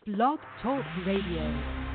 Blog Talk Radio.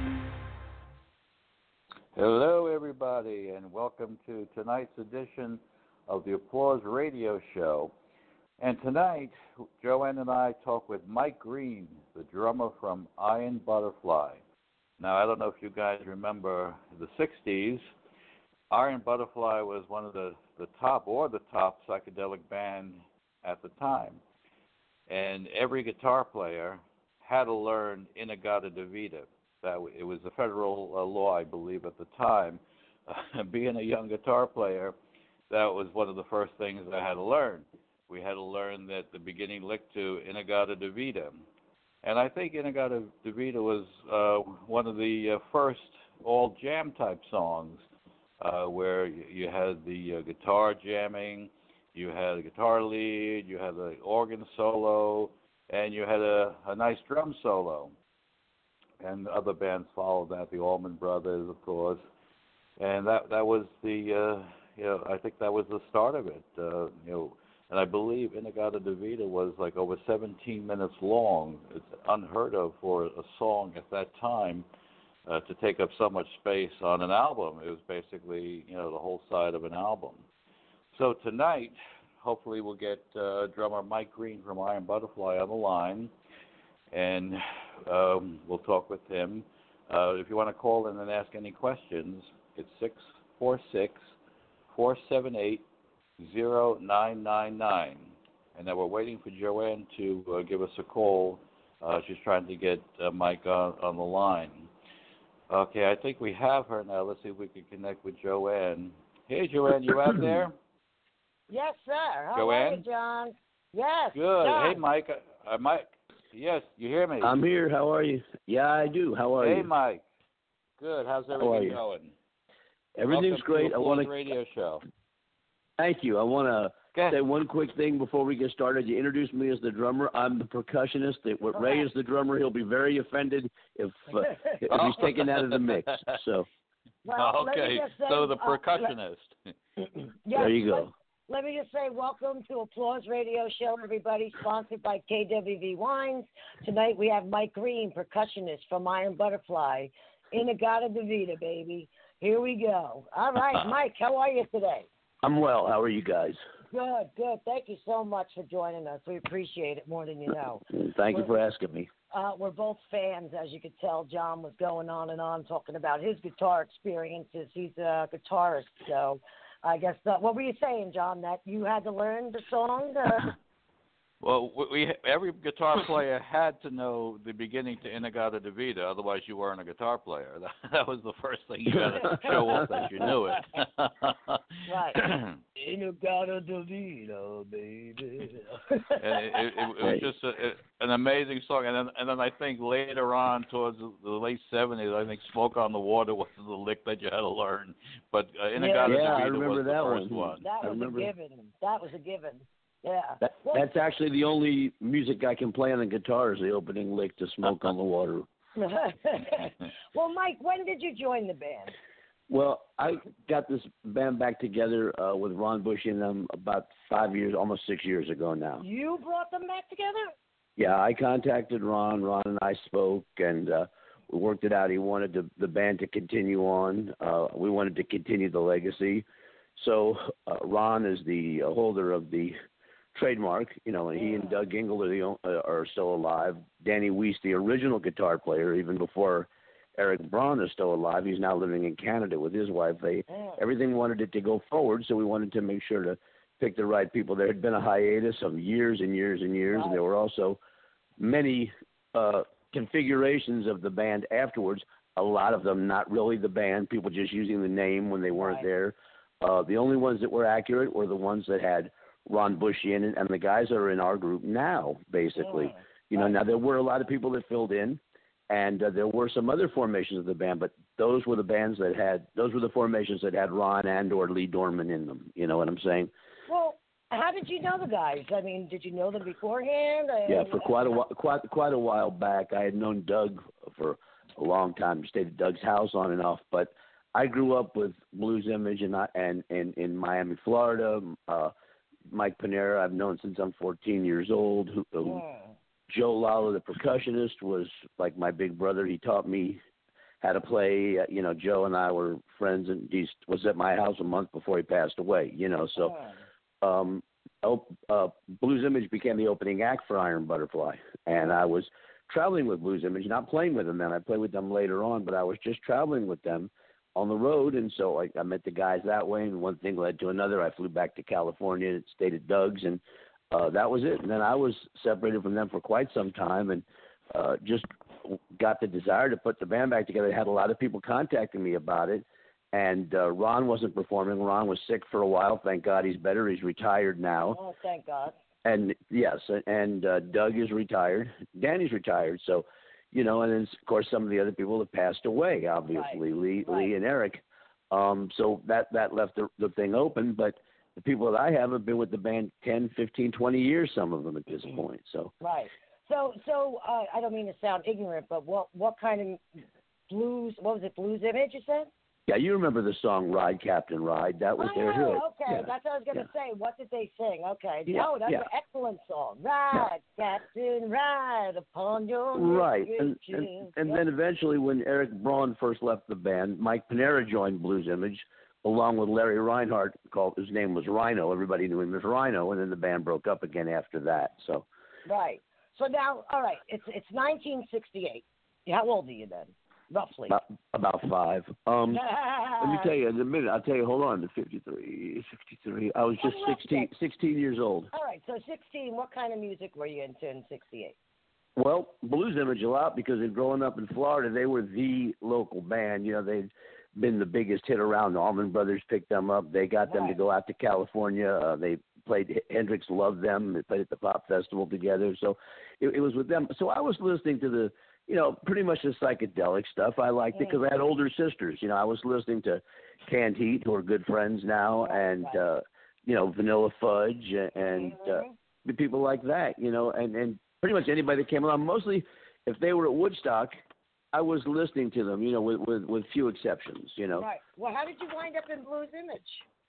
Hello, everybody, and welcome to tonight's edition of the Applause Radio Show. And tonight, Joanne and I talk with Mike Green, the drummer from Iron Butterfly. Now, I don't know if you guys remember the 60s. Iron Butterfly was one of the top psychedelic band at the time. And every guitar player had to learn In-A-Gadda-Da-Vida. It was a federal law, I believe, at the time. Being a young guitar player, that was one of the first things I had to learn. We had to learn that the beginning lick to In-A-Gadda-Da-Vida. And I think In-A-Gadda-Da-Vida was one of the first all jam type songs where you had the guitar jamming, you had a guitar lead, you had the organ solo, and you had a nice drum solo. And other bands followed that, the Allman Brothers, of course. And that was the, I think that was the start of it, And I believe In-A-Gadda-Da-Vida was like over 17 minutes long. It's unheard of for a song at that time to take up so much space on an album. It was basically, the whole side of an album. So tonight, hopefully we'll get drummer Mike Green from Iron Butterfly on the line, and we'll talk with him. If you want to call in and ask any questions, it's 646-478-0999. And then we're waiting for Joanne to give us a call. She's trying to get Mike on the line. Okay, I think we have her now. Let's see if we can connect with Joanne. Hey, Joanne, you out there? Yes, sir. How Joanne? are you, John? Yes. Good. John. Hey, Mike. Mike. Yes, you hear me? I'm here. How are you? Yeah, I do. How are you? Hey, Mike. Good. How's everything going? Everything's great. I want to radio show. Thank you. I want to say one quick thing before we get started. You introduced me as the drummer. I'm the percussionist. Ray is the drummer. He'll be very offended if he's taken out of the mix. So. Well, okay. So the percussionist. There you go. Let me just say welcome to Applause Radio Show, everybody, sponsored by KWV Wines. Tonight we have Mike Green, percussionist from Iron Butterfly. In-A-Gadda-Da-Vida, baby. Here we go. All right, Mike, how are you today? I'm well. How are you guys? Good, good. Thank you so much for joining us. We appreciate it more than you know. Thank you for asking me. We're both fans, as you could tell. John was going on and on talking about his guitar experiences. He's a guitarist, so I guess what were you saying, John, that you had to learn the song? Well, every guitar player had to know the beginning to In-A-Gadda-Da-Vida, otherwise you weren't a guitar player. That was the first thing you got to show off that you knew it. Right. In-A-Gadda-Da-Vida, baby. And it was just an amazing song. And then I think later on, towards the late 70s, I think Smoke on the Water was the lick that you had to learn. But In-A-Gadda-Da-Vida was the first one. That was a given. That was a given. Yeah. That's actually the only music I can play on the guitar is the opening lick to Smoke on the Water. Well, Mike, when did you join the band? Well, I got this band back together with Ron Bush and them about 5 years, almost 6 years ago now. You brought them back together? Yeah, I contacted Ron. Ron and I spoke, and we worked it out. He wanted the band to continue on. We wanted to continue the legacy. So Ron is the holder of the trademark, and he and Doug Engel are still alive. Danny Weiss, the original guitar player, even before Eric Braun is still alive. He's now living in Canada with his wife. Everything wanted it to go forward, so we wanted to make sure to pick the right people. There had been a hiatus of years and years and years, and there were also many configurations of the band afterwards, a lot of them not really the band, people just using the name when they weren't there. The only ones that were accurate were the ones that had Ron Bush in it, and the guys that are in our group now, basically. Now there were a lot of people that filled in, and there were some other formations of the band, but those were the formations that had Ron and or Lee Dorman in them. You know what I'm saying? Well, how did you know the guys? I mean, did you know them beforehand? Yeah, for quite a while back. I had known Doug for a long time. Stayed at Doug's house on and off, but I grew up with Blues Image and in Miami, Florida. Mike Panera, I've known since I'm 14 years old. Joe Lala, the percussionist, was like my big brother. He taught me how to play. Joe and I were friends, and he was at my house a month before he passed away. So Blues Image became the opening act for Iron Butterfly, and I was traveling with Blues Image, not playing with them then. I played with them later on, but I was just traveling with them on the road, and so I met the guys that way, and one thing led to another. I flew back to California and stayed at Doug's, and that was it. And then I was separated from them for quite some time, and just got the desire to put the band back together. I had a lot of people contacting me about it, and Ron wasn't performing. Ron was sick for a while. Thank God he's better. He's retired now. Oh, thank God. And yes, and Doug is retired. Danny's retired. So, and then, of course, some of the other people have passed away, obviously, Right. Lee and Eric. So that left the thing open. But the people that I have been with the band 10, 15, 20 years, some of them at this point. So Right. So I don't mean to sound ignorant, but what kind of blues, what was it, Blues Image you said? Yeah, you remember the song Ride, Captain, Ride. That was their hit. Okay, Yeah. That's what I was going to say. What did they sing? Okay. Yeah. No, that's an excellent song. Ride, Captain, ride upon your Right. And dreams. then eventually when Eric Braun first left the band, Mike Panera joined Blues Image along with Larry Reinhardt, his name was Rhino. Everybody knew him as Rhino, and then the band broke up again after that. So. Right. So now, all right, it's 1968. How old are you then, roughly? About 5. Let me tell you in a minute. I'll tell you. Hold on. 53. I was just 16 years old. All right. So 16. What kind of music were you into in 68? Well, Blues Image a lot because growing up in Florida, they were the local band. They'd been the biggest hit around. The Allman Brothers picked them up. They got them to go out to California. They played. Hendrix loved them. They played at the Pop Festival together. So it was with them. So I was listening to the, pretty much the psychedelic stuff. I liked it because I had older sisters. I was listening to Canned Heat, who are good friends now, and Vanilla Fudge and people like that. And pretty much anybody that came along. Mostly, if they were at Woodstock, I was listening to them. With few exceptions. Right. Well, how did you wind up in Blues Image?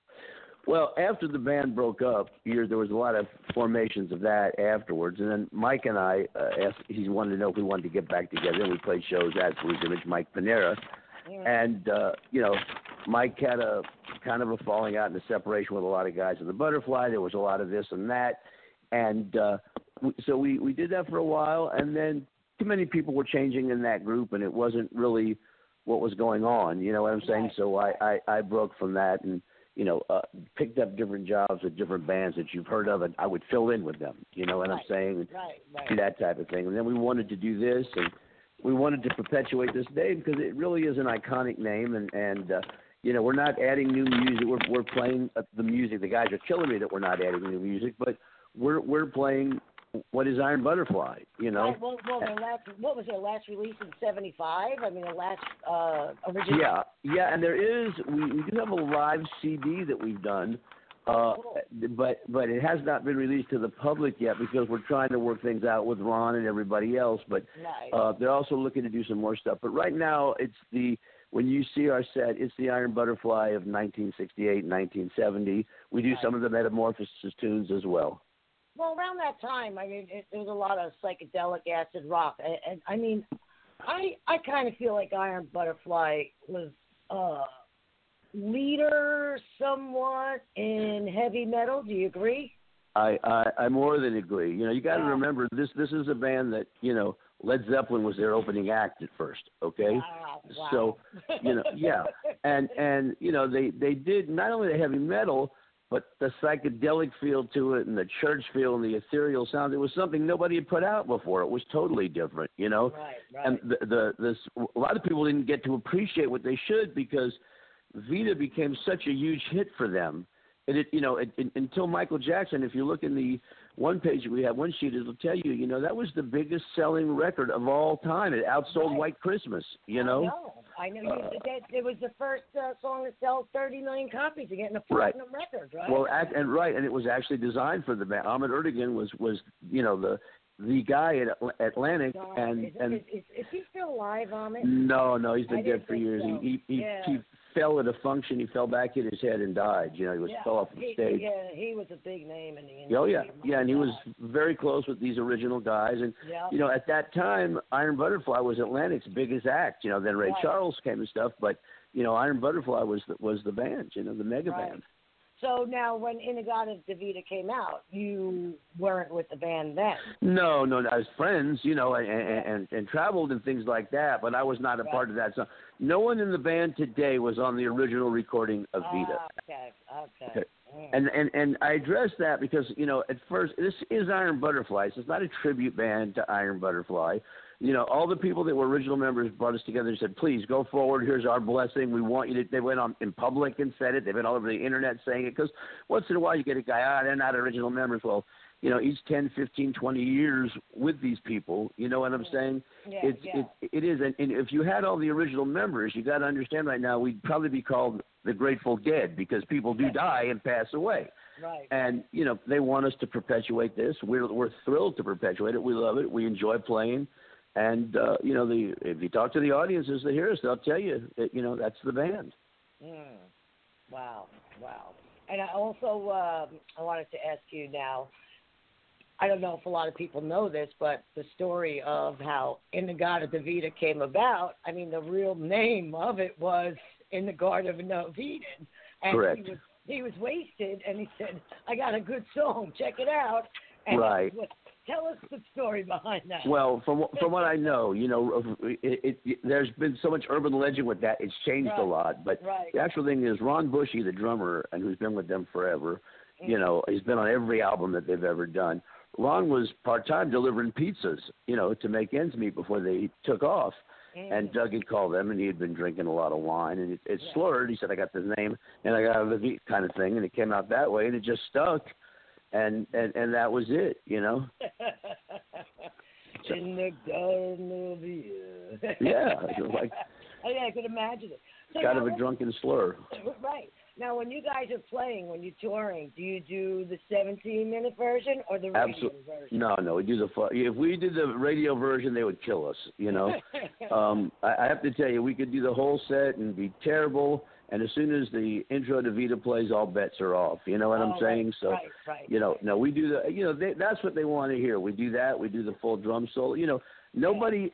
Well, after the band broke up, there was a lot of formations of that afterwards. And then Mike and I asked, he wanted to know if we wanted to get back together. And we played shows at Blues Image, Mike Panera. And, Mike had a kind of a falling out and a separation with a lot of guys in the Butterfly. There was a lot of this and that. And so we did that for a while. And then too many people were changing in that group, and it wasn't really what was going on. You know what I'm saying? Right. So I broke from that and, picked up different jobs with different bands that you've heard of, and I would fill in with them. You know what I'm saying? Right. Do that type of thing. And then we wanted to do this, and we wanted to perpetuate this name because it really is an iconic name, and we're not adding new music. We're playing the music. The guys are killing me that we're not adding new music, but we're playing what is Iron Butterfly, Right. Well, what was their last release in '75? I mean, the last original. Yeah, and there is. We do have a live CD that we've done, Cool. but it has not been released to the public yet because we're trying to work things out with Ron and everybody else. But Nice. they're also looking to do some more stuff. But right now, when you see our set, it's the Iron Butterfly of 1968, 1970. We do some of the Metamorphosis tunes as well. Well, around that time, I mean, there was a lot of psychedelic acid rock. And I mean, I kind of feel like Iron Butterfly was leader somewhat in heavy metal. Do you agree? I more than agree. You got to remember this is a band that Led Zeppelin was their opening act at first. Okay, wow. So yeah, and they did not only the heavy metal, but the psychedelic feel to it and the church feel and the ethereal sound. It was something nobody had put out before. It was totally different, Right. And a lot of people didn't get to appreciate what they should because Vita became such a huge hit for them. Until Michael Jackson, if you look in the one page we have, one sheet, it'll tell you, that was the biggest selling record of all time. It outsold White Christmas, I know. It was the first song to sell 30 million copies to get a platinum record, right? Well, and it was actually designed for the band. Ahmet Ertegun was the guy at Atlantic, is he still alive, Ahmet? No, he's been dead for years. So. He fell at a function. He fell back, hit his head, and died. He fell off the stage. Yeah, he was a big name in the industry. Oh yeah, and he was very close with these original guys. And at that time, Iron Butterfly was Atlantic's biggest act. Then Ray Charles came and stuff, but Iron Butterfly was the band. The mega band. So now, when In-A-Gadda-Da-Vida came out, you weren't with the band then? No, I was friends, and traveled and things like that, but I was not a part of that. So no one in the band today was on the original recording of Vida. Okay. And I addressed that because, at first, this is Iron Butterfly. So it's not a tribute band to Iron Butterfly. All the people that were original members brought us together and said, please go forward. Here's our blessing. We want you to. They went on in public and said it. They've been all over the internet saying it because once in a while you get a guy, they're not original members. Well, each 10, 15, 20 years with these people, you know what I'm saying? Yeah, It is. And if you had all the original members, you got to understand right now we'd probably be called the Grateful Dead because people do die and pass away. Right. And, they want us to perpetuate this. We're thrilled to perpetuate it. We love it. We enjoy playing. And, if you talk to the audiences that hear us, they'll tell you that, that's the band. Wow. And I also I wanted to ask you now, I don't know if a lot of people know this, but the story of how In-A-Gadda-Da-Vida came about, I mean, the real name of it was In-A-Gadda-Da-Vida. And correct. He was wasted, and he said, I got a good song, check it out. And right. Tell us the story behind that. Well, from what I know, there's been so much urban legend with that. It's changed a lot. But the actual thing is Ron Bushy, the drummer, and who's been with them forever, he's been on every album that they've ever done. Ron was part-time delivering pizzas, to make ends meet before they took off. And Doug had called them, and he had been drinking a lot of wine. And it slurred. He said, I got the name, and I got the kind of thing. And it came out that way, and it just stuck. And that was it, In the garden of the yeah, it was like I could imagine it. So kind of a drunken slur. Right. Now, when you guys are playing, when you're touring, do you do the 17-minute version or the radio version? No, we do if we did the radio version, they would kill us, I have to tell you, we could do the whole set and be terrible. And as soon as the intro to Vida plays, all bets are off. You know what I'm saying? So, no, we do that's what they want to hear. We do that. We do the full drum solo. Nobody,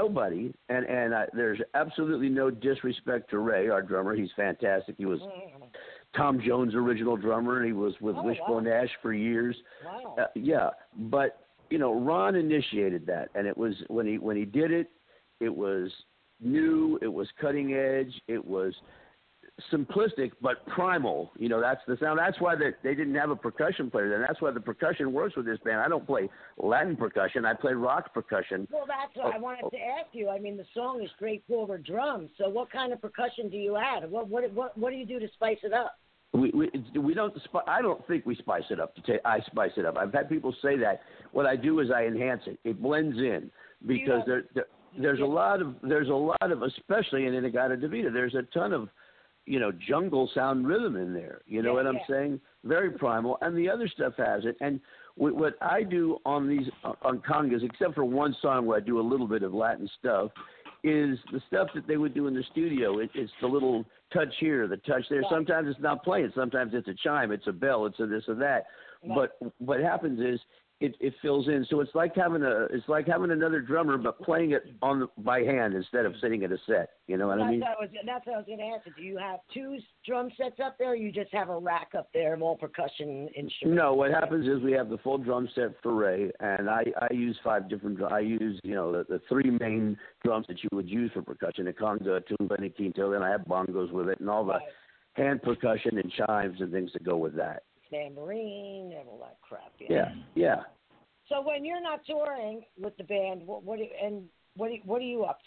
and there's absolutely no disrespect to Ray, our drummer. He's fantastic. He was Tom Jones' original drummer. He was with Wishbone Ash for years. Wow. But, Ron initiated that. And it was when he did it, it was new. It was cutting edge. It was simplistic but primal. That's the sound. That's why they didn't have a percussion player then. That's why the percussion works with this band. I don't play Latin percussion. I play rock percussion. Well, that's what I wanted to ask you. I mean, the song is straightforward drums. So what kind of percussion do you add? What do you do to spice it up? We don't. I don't think we spice it up. I spice it up. I've had people say that. What I do is I enhance it. It blends in because there's a lot of especially in In-A-Gadda-Da-Vida. There's a ton of jungle sound rhythm in there. You know what I'm saying? Very primal. And the other stuff has it. And what I do on congas, except for one song where I do a little bit of Latin stuff, is the stuff that they would do in the studio. It's the little touch here, the touch there. Sometimes it's not playing. Sometimes it's a chime, it's a bell, it's a this or that. But what happens is it fills in. So it's like having another drummer, but playing it by hand instead of sitting at a set. You know what I mean? That's what I was going to ask. Do you have two drum sets up there, or you just have a rack up there of all percussion instruments? No, what happens is we have the full drum set for Ray, and I use 5 different drums. I use, the 3 main drums that you would use for percussion, a conga, a tuba, and a quinto, then I have bongos with it, and all the hand percussion and chimes and things that go with that. Tambourine and all that crap. Yeah. So when you're not touring with the band, what are you up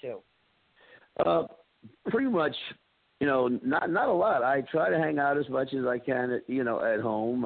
to? Pretty much, not a lot. I try to hang out as much as I can, at home.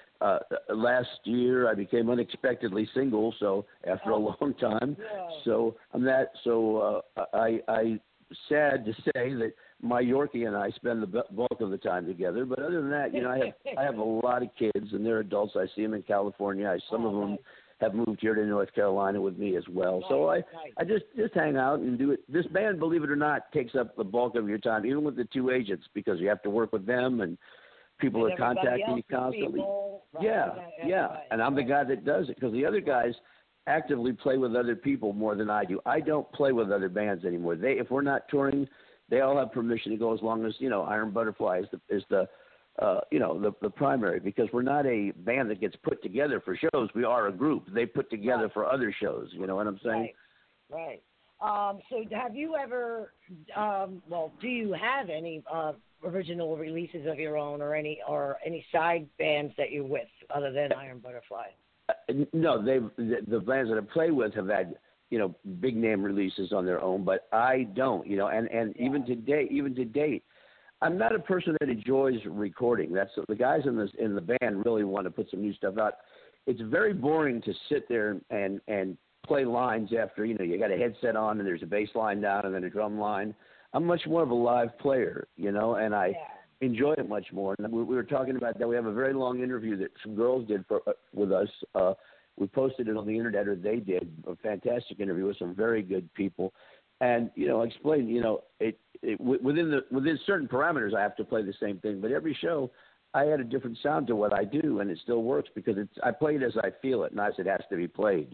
Last year I became unexpectedly single, so after a long time. Yeah. So I'm that. So I sad to say that my Yorkie and I spend the bulk of the time together. But other than that, I have a lot of kids, and they're adults. I see them in California. Some of them have moved here to North Carolina with me as well. So I just hang out and do it. This band, believe it or not, takes up the bulk of your time, even with the two agents, because you have to work with them and people are contacting you constantly. Yeah. And I'm the guy that does it because the other guys actively play with other people more than I do. I don't play with other bands anymore. If we're not touring, they all have permission to go as long as, Iron Butterfly is the primary, because we're not a band that gets put together for shows. We are a group. They put together for other shows. You know what I'm saying? Right. So have you ever, do you have any original releases of your own or any side bands that you're with other than Iron Butterfly? No, the bands that I play with have had, big name releases on their own, but I don't, and even to date, I'm not a person that enjoys recording. That's the guys in the band really want to put some new stuff out. It's very boring to sit there and play lines after, you got a headset on and there's a bass line down and then a drum line. I'm much more of a live player, and I enjoy it much more. And we were talking about that. We have a very long interview that some girls did with us. We posted it on the internet, or they did. A fantastic interview with some very good people. And, explain, within certain parameters, I have to play the same thing. But every show, I add a different sound to what I do, and it still works because I play it as I feel it, not as it has to be played,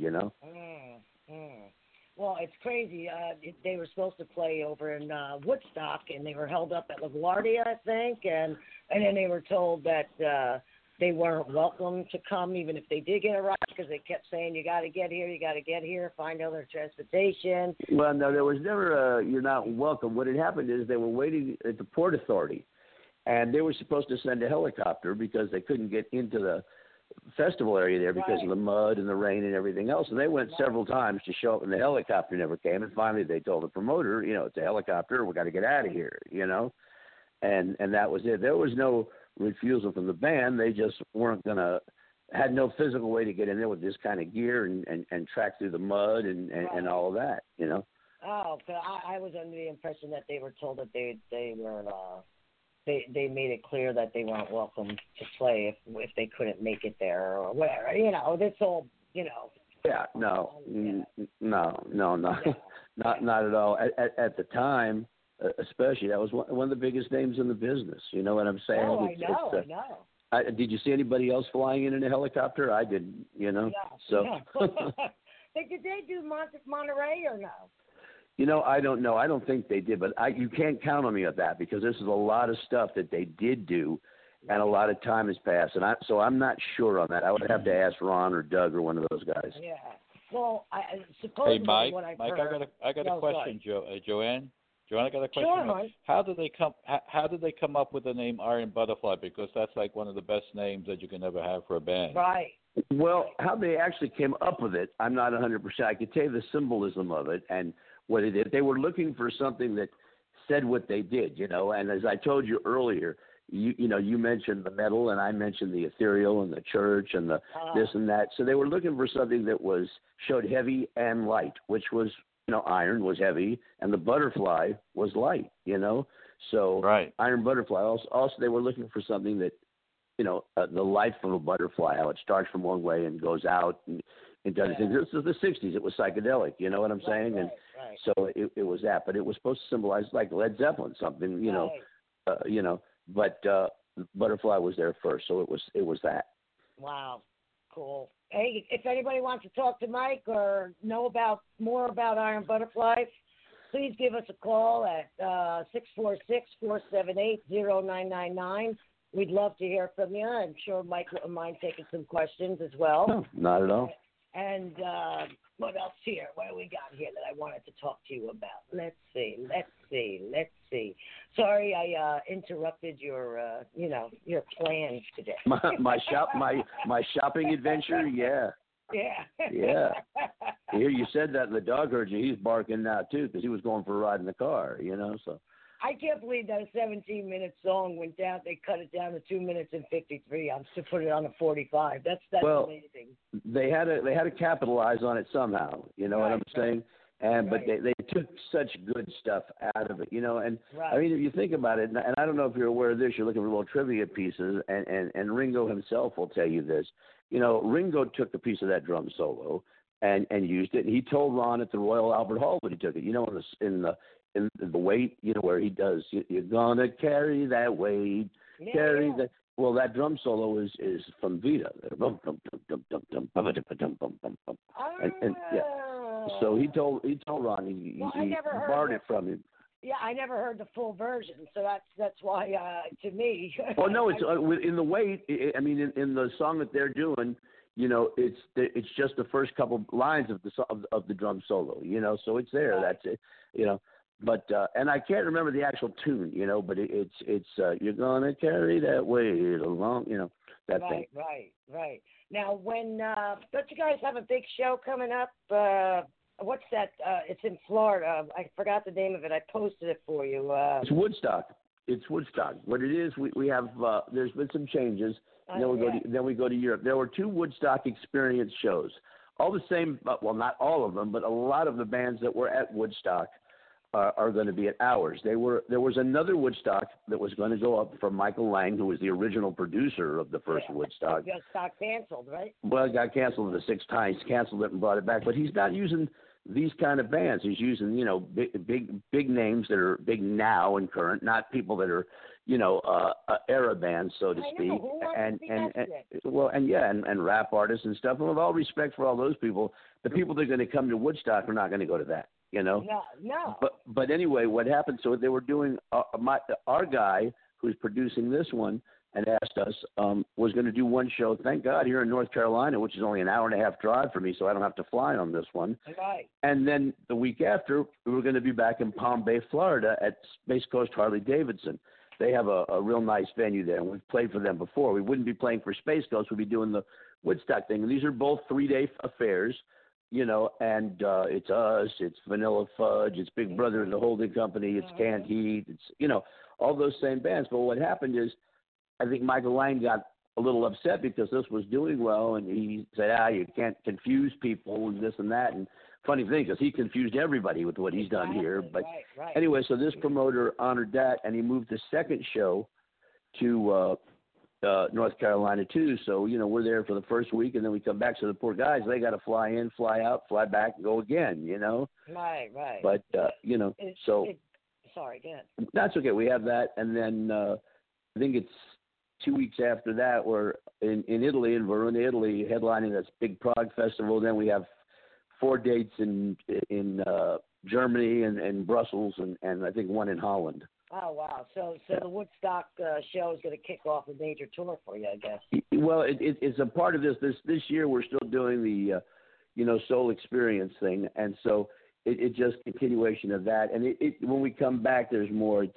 Well, it's crazy. They were supposed to play over in Woodstock, and they were held up at LaGuardia, I think, and then they were told that they weren't welcome to come, even if they did get a ride, because they kept saying, you got to get here, find other transportation. Well, no, there was never you're not welcome. What had happened is they were waiting at the Port Authority, and they were supposed to send a helicopter because they couldn't get into the festival area there because of the mud and the rain and everything else. And they went several times to show up, and the helicopter never came. And finally they told the promoter, it's a helicopter, we got to get out of here, and that was it. There was no refusal from the band. They just had no physical way to get in there with this kind of gear and track through the mud and all of that, Oh, but I was under the impression that they were told that they were they made it clear that they weren't welcome to play if they couldn't make it there or whatever. This whole, Yeah, no, not at all. At the time, especially, that was one of the biggest names in the business. You know what I'm saying? Oh, I know. Did you see anybody else flying in a helicopter? I didn't, Yeah, So. Did they do Monterey or no? I don't know. I don't think they did, but you can't count on me on that because this is a lot of stuff that they did do, and a lot of time has passed, and so I'm not sure on that. I would have to ask Ron or Doug or one of those guys. Yeah. Well, I suppose. Hey, Mike. What I've Mike, heard, I got a question, Joanne. Joanne, I got a question. Sure, Mike. How did they come up with the name Iron Butterfly? Because that's like one of the best names that you can ever have for a band. Right. Well, how they actually came up with it, I'm not 100%. I could tell you the symbolism of it and what it did. They were looking for something that said what they did, and as I told you earlier, you mentioned the metal and I mentioned the ethereal and the church and the this and that. So they were looking for something that showed heavy and light, which was, iron was heavy and the butterfly was light, So right. Iron Butterfly. Also they were looking for something that, the life of a butterfly, how it starts from one way and goes out and does things. This is the 60s. It was psychedelic, you know what I'm saying? Right, and right. so it was that. But it was supposed to symbolize like Led Zeppelin, something, but butterfly was there first. So it was that. Wow. Cool. Hey, if anybody wants to talk to Mike or know more about Iron Butterflies, please give us a call at 646-478-0999. We'd love to hear from you. I'm sure Mike wouldn't mind taking some questions as well. No, not at all. And what else here? What do we got here that I wanted to talk to you about? Let's see. Sorry, I interrupted your plans today. my shopping adventure. Yeah. Yeah. Yeah. Here you said that, and the dog heard you. He's barking now too because he was going for a ride in the car. So. I can't believe that a 17-minute song went down. They cut it down to 2 minutes and 53. I'm to put it on a 45. That's amazing. They had to capitalize on it somehow. You know what I'm saying? And but they took such good stuff out of it. And I mean, if you think about it, and I don't know if you're aware of this, you're looking for little trivia pieces, and Ringo himself will tell you this. Ringo took a piece of that drum solo and used it. And he told Ron at the Royal Albert Hall that he took it. In the weight, where he does, you're gonna carry that weight, carry that. Well, that drum solo is from Vita. So he told Ron he borrowed it from him. Yeah, I never heard the full version, so that's why to me. Well, no, it's in the weight. I mean, in the song that they're doing, it's just the first couple lines of the drum solo. So it's there. Right. That's it. But and I can't remember the actual tune. But it's you're gonna carry that weight along. That thing. Right. Now, when don't you guys have a big show coming up? What's that? It's in Florida. I forgot the name of it. I posted it for you. It's Woodstock. What it is, we have. There's been some changes. And then we go to Europe. There were 2 Woodstock Experience shows. All the same. Well, not all of them, but a lot of the bands that were at Woodstock are going to be at ours. There was another Woodstock that was going to go up from Michael Lang, who was the original producer of the first Woodstock. It got canceled, right? Well, it got canceled the 6 times. Canceled it and brought it back. But he's not using these kind of bands. He's using, big names that are big now and current, not people that are, era bands, so to speak. And rap artists and stuff. And with all respect for all those people, the people that are going to come to Woodstock are not going to go to that. No. But anyway, what happened? So they were doing our guy who's producing this one and asked us was going to do one show. Thank God here in North Carolina, which is only an hour and a half drive for me, so I don't have to fly on this one. Right. And then the week after, we were going to be back in Palm Bay, Florida, at Space Coast Harley Davidson. They have a real nice venue there, and we've played for them before. We wouldn't be playing for Space Coast; we'd be doing the Woodstock thing. And these are both 3-day affairs. And it's us, it's Vanilla Fudge, it's Big Brother and the Holding Company, it's Canned Heat, it's, all those same bands. But what happened is, I think Michael Lang got a little upset because this was doing well, and he said, you can't confuse people and this and that. And funny thing, because he confused everybody with what he's done here. But anyway, so this promoter honored that, and he moved the second show to North Carolina too. So we're there for the first week, and then we come back. So the poor guys, they got to fly in, fly out, fly back, and go again. Right. But sorry, go ahead. That's okay. We have that, and then I think it's 2 weeks after that we're in Italy, in Verona, Italy, headlining this big Prague festival. Then we have 4 dates in Germany and Brussels, and I think 1 in Holland. Oh, wow. So the Woodstock show is going to kick off a major tour for you, I guess. Well, it's a part of this. This year we're still doing the, Soul Experience thing. And so it's just continuation of that. And when we come back, there's more.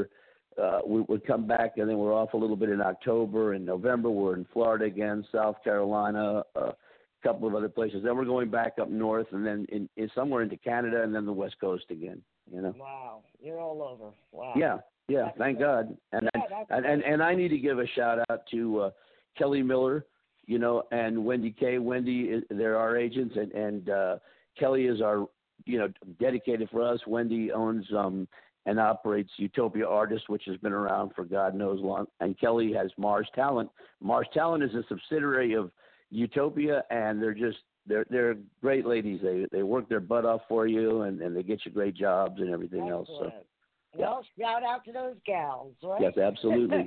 We come back, and then we're off a little bit in October. In November, we're in Florida again, South Carolina, a couple of other places. Then we're going back up north, and then in somewhere into Canada, and then the West Coast again. Wow, you're all over. Wow. Yeah. That's thank God. And I need to give a shout out to Kelly Miller, and Wendy Kay. Wendy, they're our agents, and Kelly is our, dedicated for us. Wendy owns and operates Utopia Artists, which has been around for God knows long. And Kelly has Mars Talent. Mars Talent is a subsidiary of Utopia, and they're great ladies. They work their butt off for you, and they get you great jobs and everything else. So, well, shout out to those gals, right? Yes, absolutely.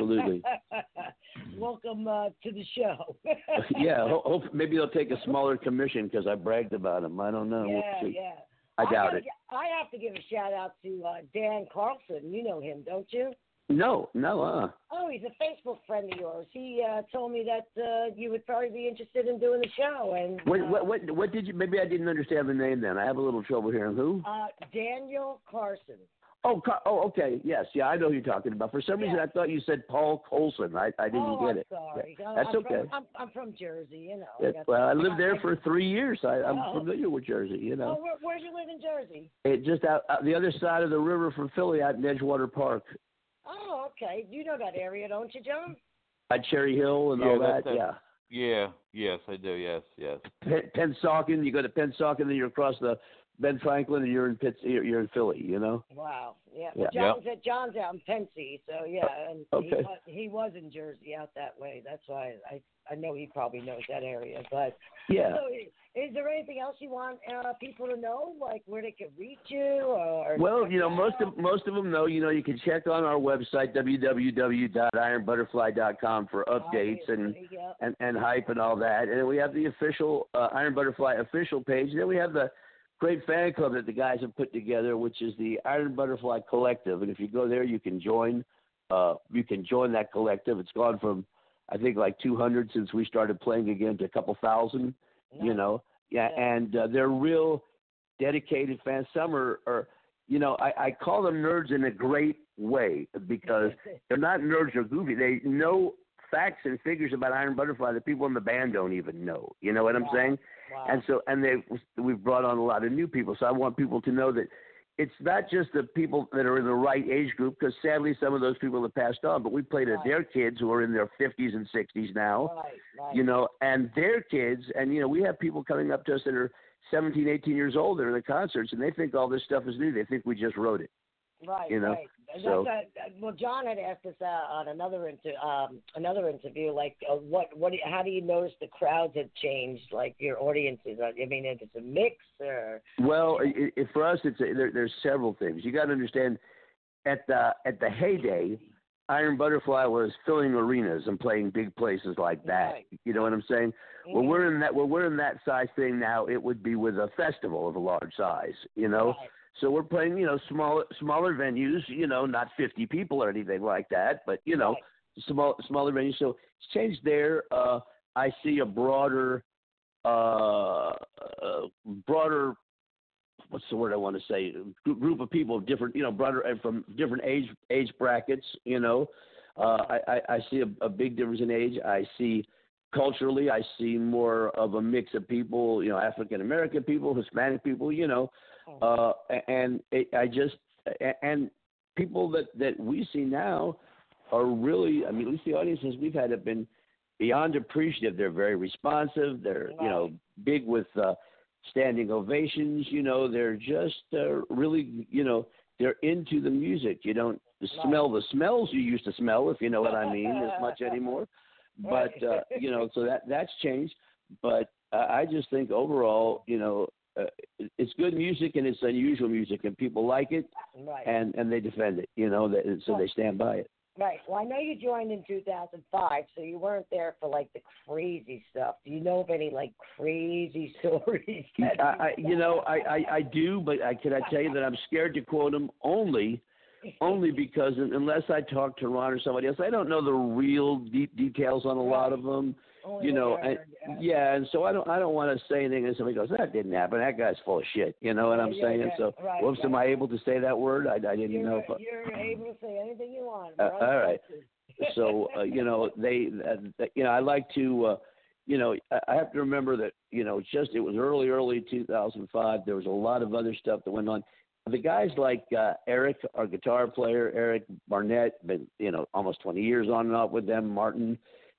Welcome to the show. Yeah, maybe they'll take a smaller commission because I bragged about them. I don't know. We'll see. Yeah. I doubt it. I have to give a shout out to Dan Carlson. You know him, don't you? No. Oh, he's a Facebook friend of yours. He told me that you would probably be interested in doing the show. And what did you? Maybe I didn't understand the name then. I have a little trouble hearing who. Daniel Carson. Oh, okay. Yes, yeah, I know who you're talking about. For some reason, I thought you said Paul Colson. I didn't get it. Sorry. That's okay. I'm from Jersey, Well, I lived there for 3 years. I'm familiar with Jersey, Oh, where do you live in Jersey? Just out the other side of the river from Philly, out in Edgewater Park. Oh, okay. You know that area, don't you, John? At Cherry Hill and all that. Yeah. Yeah. Yes, I do. Yes. Pennsauken. You go to Pennsauken, then you're across the Ben Franklin, and you're in you're in Philly. You know. Wow. Yeah. Yeah. John's out in Pensy, so yeah, and Okay. he was in Jersey out that way. That's why I know he probably knows that area. But Yeah. so is there anything else you want people to know, like where they can reach you, or? Well, most of them know. You can check on our website www.ironbutterfly.com for updates and hype and all that. And then we have the official Iron Butterfly official page. And then we have the great fan club that the guys have put together, which is the Iron Butterfly Collective. And if you go there, you can join. You can join that collective. It's gone from, I think, like 200 since we started playing again to a couple thousand. Nice. And they're real dedicated fans. Some are I call them nerds in a great way because they're not nerds or goofy. They know facts and figures about Iron Butterfly that people in the band don't even know. You know what I'm saying? Wow. And we've brought on a lot of new people. So I want people to know that it's not just the people that are in the right age group, because sadly some of those people have passed on, but we played to their kids who are in their 50s and 60s now, Right. And their kids. And, we have people coming up to us that are 17, 18 years old that are in the concerts, and they think all this stuff is new. They think we just wrote it. Right, Right. So, well, John had asked us on another interview, like, how do you notice the crowds have changed, like your audiences? I mean, if it's a mix or? Well, for us, there's several things. You got to understand, at the heyday, Iron Butterfly was filling arenas and playing big places like that. Right. You know what I'm saying? Mm-hmm. Well, we're in that size thing now. It would be with a festival of a large size. Right. So we're playing, smaller venues, not 50 people or anything like that, but, smaller venues. So it's changed there. I see a broader, what's the word I want to say? Group of people, different, broader from different age brackets. I see a big difference in age. I see culturally, I see more of a mix of people, African American people, Hispanic people, and people that we see now are really, at least the audiences we've had have been beyond appreciative. They're very responsive. They're, big with standing ovations. They're just really, they're into the music. You don't smell the smells you used to smell, if you know what I mean, as much anymore. But, so that's changed. But I just think overall, it's good music and it's unusual music, and people like it, and they defend it, so they stand by it. Right. Well, I know you joined in 2005, so you weren't there for like the crazy stuff. Do you know of any like crazy stories? I do, but can I tell you that I'm scared to quote them only because unless I talk to Ron or somebody else, I don't know the real deep details on a lot of them. And so I don't want to say anything and somebody goes, that didn't happen. That guy's full of shit. You know what I'm saying? Yeah. So, whoops, am I able to say that word? I didn't know. You're able to say anything you want. All right. So, I like to, I have to remember that, it was early 2005. There was a lot of other stuff that went on. The guys like Eric, our guitar player, Eric Barnett, been, almost 20 years on and off with them, Martin,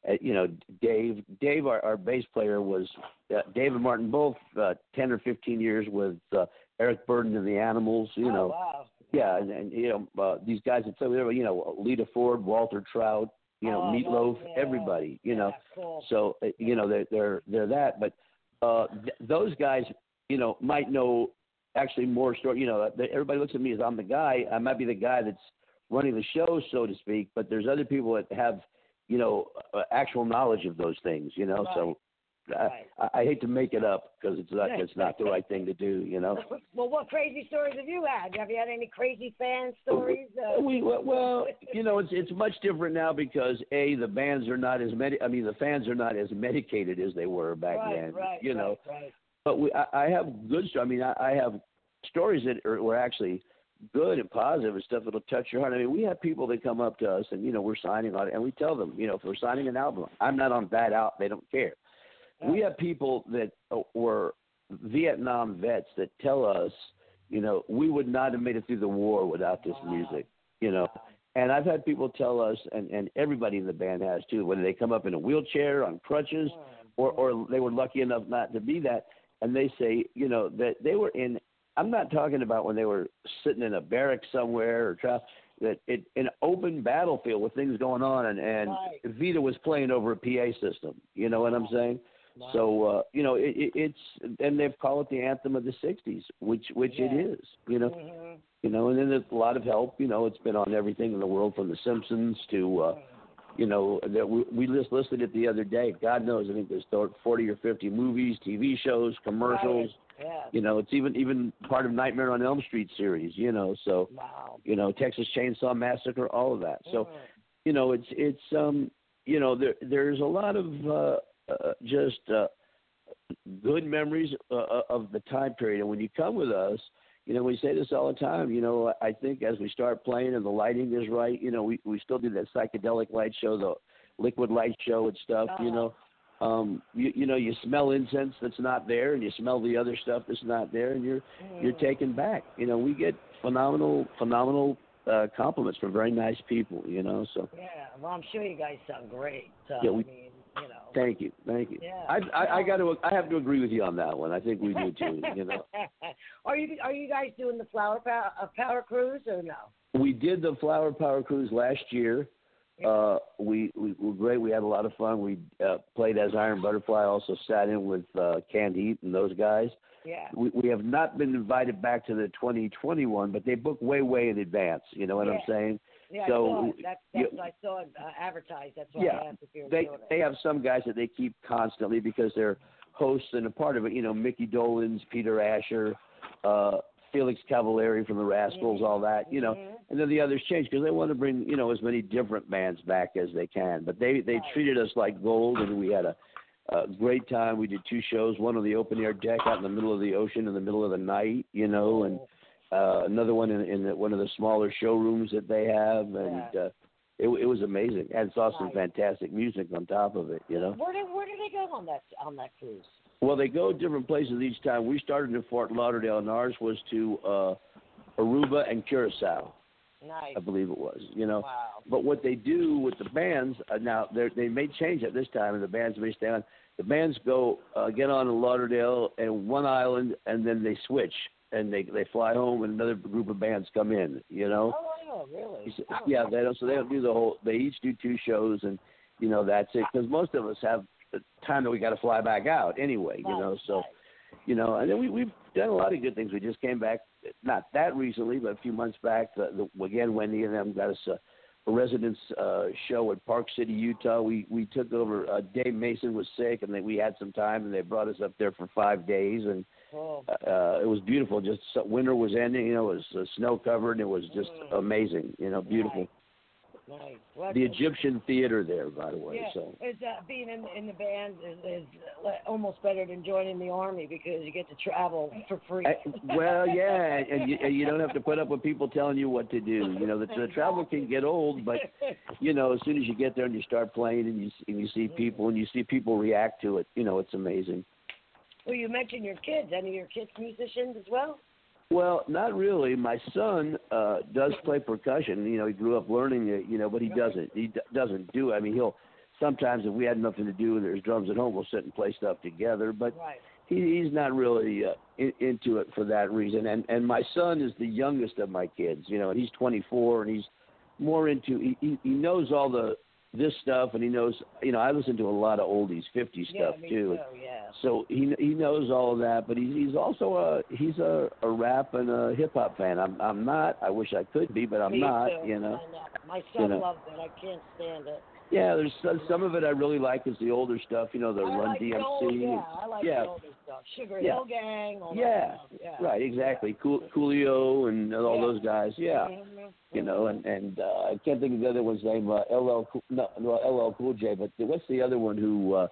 Dave, our bass player was, Dave and Martin both 10 or 15 years with Eric Burden and the Animals, Wow. Yeah, and these guys that play with, Lita Ford, Walter Trout, Meatloaf, everybody, Cool. So, they're that. But those guys, might know actually more story. Everybody looks at me as I'm the guy. I might be the guy that's running the show, so to speak, but there's other people that have, actual knowledge of those things, so I hate to make it up because it's not the right thing to do, Well, what crazy stories have you had? Have you had any crazy fan stories? It's much different now because the bands are not as the fans are not as medicated as they were back then, Right. But I have good stories. I have stories that were actually good and positive and stuff that'll touch your heart. We have people that come up to us and, we're signing on it, and we tell them, if we're signing an album, I'm not on that out. They don't care. We have people that were Vietnam vets that tell us, we would not have made it through the war without this music, And I've had people tell us, and everybody in the band has too, whether they come up in a wheelchair, on crutches, or they were lucky enough not to be that. And they say, you know, that they were in. I'm not talking about when they were sitting in a barrack somewhere or that in an open battlefield with things going on, and Vita was playing over a PA system. You know what I'm saying? Wow. So you know, it's and they've called it the anthem of the '60s, which it is. You know, you know, and then there's a lot of help. You know, it's been on everything in the world from The Simpsons to. You know, that we just listed it the other day. God knows, I think there's 40 or 50 movies, TV shows, commercials. Yeah. You know, it's even part of Nightmare on Elm Street series. You know, so you know, Texas Chainsaw Massacre, all of that. So, you know, it's you know, there's a lot of just good memories of the time period. And when you come with us, you know, we say this all the time, you know, I think as we start playing and the lighting is right, you know, we still do that psychedelic light show, the liquid light show and stuff, you know. You know, you smell incense that's not there and you smell the other stuff that's not there and you're taken back. You know, we get phenomenal compliments from very nice people, you know, so. Yeah, well, I'm sure you guys sound great. So, yeah, I mean, you know. Thank you. Yeah. I have to agree with you on that one. I think we do too. You know. Are you guys doing the Flower Power Cruise or no? We did the Flower Power Cruise last year. We were great. We had a lot of fun. We played as Iron Butterfly. Also sat in with Canned Heat and those guys. Yeah. We have not been invited back to the 2021, but they book way in advance. You know what I'm saying? Yeah, so that's what I saw advertised. That's why I asked if you were doing it. They have some guys that they keep constantly because they're hosts and a part of it. You know, Mickey Dolenz, Peter Asher, Felix Cavallari from the Rascals, all that. You know, and then the others change because they want to bring, you know, as many different bands back as they can. But they treated us like gold, and we had a great time. We did 2 shows, one on the open air deck out in the middle of the ocean in the middle of the night, you know, and another one in one of the smaller showrooms that they have, and it was amazing. And saw some fantastic music on top of it, you know. Where did they go on that cruise? Well, they go different places each time. We started in Fort Lauderdale, and ours was to Aruba and Curacao. Nice. I believe it was, you know. Wow. But what they do with the bands, now they may change it this time, and the bands may stay on. The bands go get on in Lauderdale and one island, and then they switch, and they fly home, and another group of bands come in, you know. Oh, really? Yeah, so they don't do the whole. They each do 2 shows, and you know that's it. Because most of us have the time that we got to fly back out anyway, you know. So, you know, and then we've done a lot of good things. We just came back, not that recently, but a few months back. Again, Wendy and them got us a residence show at Park City, Utah. We took over. Dave Mason was sick, and we had some time, and they brought us up there for 5 days, and it was beautiful. Just winter was ending, you know, it was snow covered, and it was just amazing, you know, beautiful. Nice. Well, the Egyptian theater there, by the way. Yeah, so it's, being in the band is almost better than joining the Army because you get to travel for free. Well, yeah, and you don't have to put up with people telling you what to do. You know, the travel can get old, but, you know, as soon as you get there and you start playing and you see people and you see people react to it, you know, it's amazing. Well, you mentioned your kids. Any of your kids musicians as well? Well, not really. My son does play percussion. You know, he grew up learning it, you know, but he doesn't. He doesn't do it. I mean, he'll sometimes if we had nothing to do and there's drums at home, we'll sit and play stuff together. But he's not really into it for that reason. And my son is the youngest of my kids, you know, and he's 24 and he's more into he knows all this stuff, and he knows, you know, I listen to a lot of oldies, 50s stuff too. So he knows all of that, but he's also a rap and a hip hop fan. I'm not. I wish I could be, but I'm not. Too. You know. My son loves it. I can't stand it. Yeah, there's some of it I really like is the older stuff. You know, the Run DMC. I like the older stuff. Sugar Hill Gang. All that stuff. Yeah. Right. Exactly. Coolio and all those guys. Yeah. You know, and I can't think of the other one's name. LL Cool J. But what's the other one who?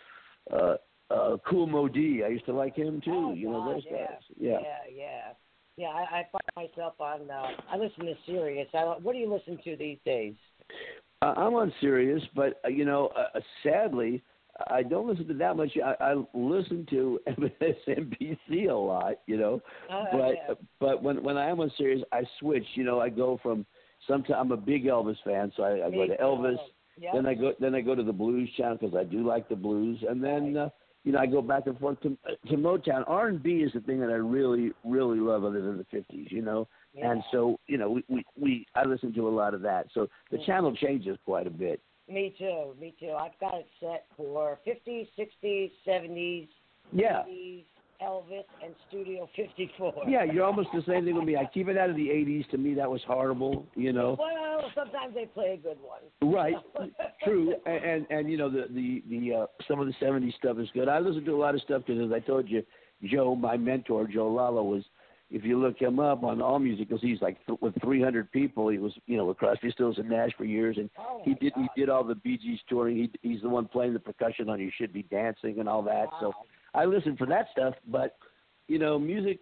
Kool Moe Dee. I used to like him too. You know those guys. Yeah. I find myself on. I listen to Sirius. What do you listen to these days? I'm on Sirius, but you know, sadly, I don't listen to that much. I listen to MSNBC a lot. You know, but when I am on Sirius, I switch. You know, I go from. Sometimes I'm a big Elvis fan, so I go to Elvis. Yep. Then I go to the blues channel because I do like the blues, and then I go back and forth to Motown. R&B is the thing that I really really love, other than the 50s, Yeah. And so I listen to a lot of that. So the channel changes quite a bit. Me too. I've got it set for 50s, 60s, 70s, Yeah. 80s, Elvis, and Studio 54. Yeah, you're almost the same thing with me. I keep it out of the 80s. To me, that was horrible, Well, sometimes they play a good one. Right, true, and the some of the 70s stuff is good. I listen to a lot of stuff because, as I told you, Joe, my mentor, Joe Lala, was, if you look him up on AllMusic, because he's like with 300 people. He was, with Crosby, Stills, and Nash for years, and he did all the Bee Gees touring. He's the one playing the percussion on "You Should Be Dancing" and all that. Wow. So I listen for that stuff, but music.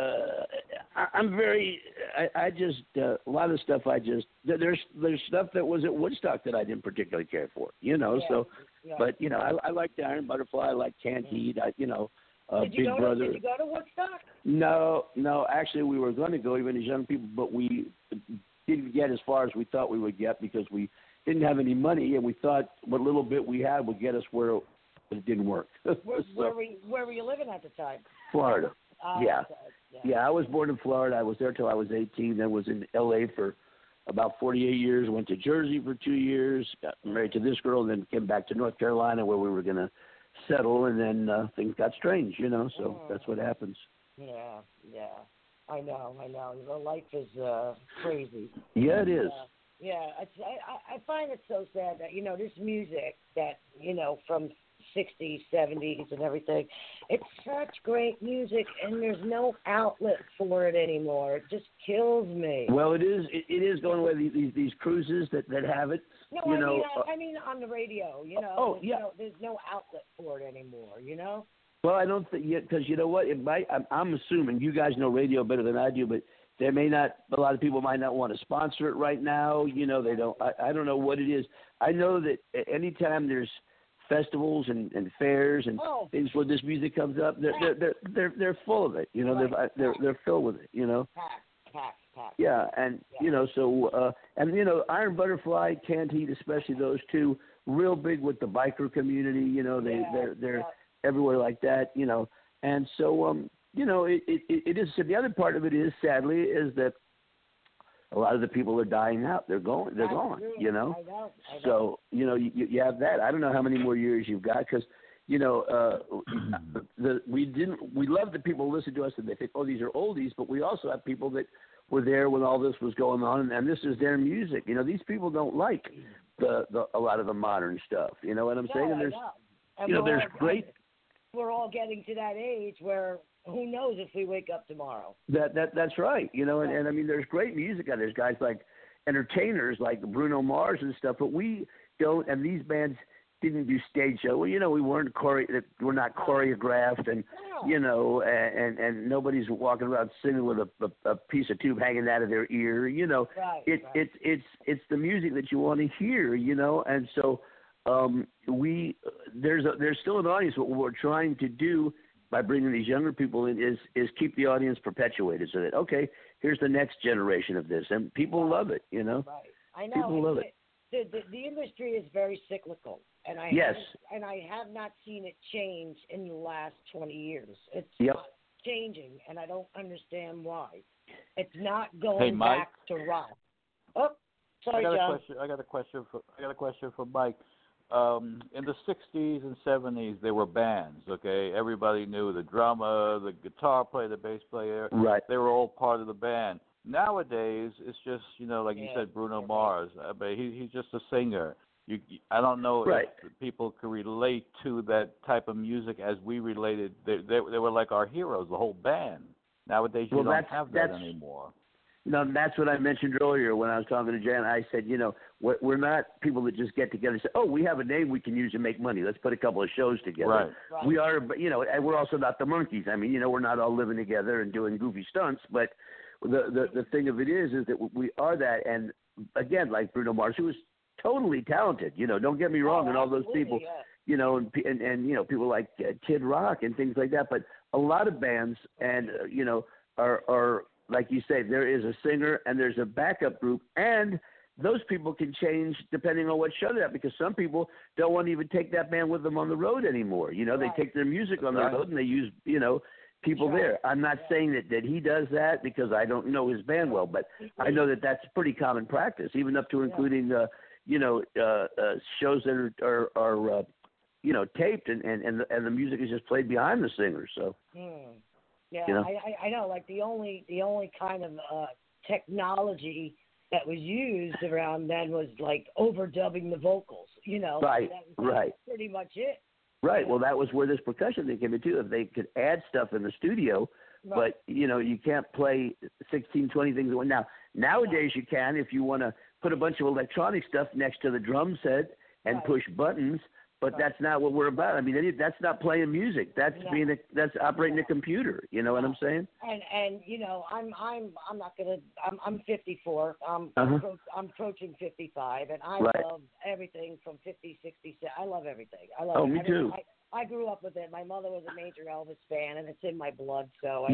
I'm very. I just a lot of stuff. There's stuff that was at Woodstock that I didn't particularly care for. So, but I like the Iron Butterfly. I like Canned Heat. Big Brother. Did you go to Woodstock? No. Actually, we were going to go, even as young people, but we didn't get as far as we thought we would get because we didn't have any money, and we thought what little bit we had would get us where it didn't work. Where were you living at the time? Florida. Yeah. Okay. I was born in Florida. I was there till I was 18. Then was in L.A. for about 48 years. Went to Jersey for 2 years. Got married to this girl, and then came back to North Carolina where we were going to settle. And then things got strange, So that's what happens. Yeah. I know. The life is crazy. Yeah, it is. Yeah, I find it so sad that this music that from 60s, 70s, and everything. It's such great music, and there's no outlet for it anymore. It just kills me. Well, it is. It is going away. These cruises that have it. No, I mean on the radio. There's no outlet for it anymore. Well, I don't think because you know what? It might. I'm assuming you guys know radio better than I do, but there may not. A lot of people might not want to sponsor it right now. They don't. I don't know what it is. I know that anytime there's festivals and fairs and things where this music comes up, they're full of it. They're filled with it. Packed. Yeah, and so Iron Butterfly, Canned Heat, especially those two, real big with the biker community. They're everywhere like that. And so it is. So the other part of it is, sadly, is that a lot of the people are dying out. They're gone. I know. So you have that. I don't know how many more years you've got because we love that people listen to us and they think, oh, these are oldies, but we also have people that were there when all this was going on, and this is their music. These people don't like a lot of the modern stuff. You know what I'm saying? And there's great. We're all getting to that age where who knows if we wake up tomorrow. That's right. And I mean, there's great music out there. There's guys like entertainers like Bruno Mars and stuff, but we don't. And these bands didn't do stage show. Well, we weren't we're not choreographed, and and nobody's walking around singing with a piece of tube hanging out of their ear. It's the music that you want to hear. And so there's still an audience. What we're trying to do by bringing these younger people in is keep the audience perpetuated, so that here's the next generation of this, and people love it. Right. I know. People love it. The industry is very cyclical, and I have not seen it change in the last 20 years. It's not changing, and I don't understand why. It's not going back to rock. Oh, sorry, John. I got a question for Mike. In the 60s and 70s, there were bands, okay? Everybody knew the drummer, the guitar player, the bass player. Right. They were all part of the band. Nowadays, it's just, like you said, Bruno Mars. But he's just a singer. I don't know if people can relate to that type of music as we related. They were like our heroes, the whole band. Nowadays, you don't have that anymore. No, that's what I mentioned earlier when I was talking to Jan. I said, we're not people that just get together and say, oh, we have a name we can use to make money. Let's put a couple of shows together. Right. We are, and we're also not the Monkees. I mean, we're not all living together and doing goofy stunts. But the thing of it is that we are that. And, again, like Bruno Mars, who was totally talented. Don't get me wrong, and all those people, and people like Kid Rock and things like that. But a lot of bands are like you say, there is a singer and there's a backup group, and those people can change depending on what show they're at, because some people don't want to even take that band with them on the road anymore. You know, they take their music on the road and they use, you know, people there. I'm not saying that he does that because I don't know his band well, but I know that that's pretty common practice, even up to including, you know, shows that are you know, taped and the music is just played behind the singer. So, yeah, you know? I know. Like the only kind of technology that was used around then was like overdubbing the vocals. You know, right, that was pretty much it. Right. Well, that was where this percussion thing came in too. If they could add stuff in the studio, but you know, you can't play 16, 20 things at once. Nowadays you can if you want to put a bunch of electronic stuff next to the drum set and push buttons. But that's not what we're about. I mean, that's not playing music. That's that's operating a computer. You know what I'm saying? And you know, I'm not gonna. I'm 54. I'm approaching 55, and I love everything from 50, 60. I love everything. I love. Me too. I grew up with it. My mother was a major Elvis fan, and it's in my blood. So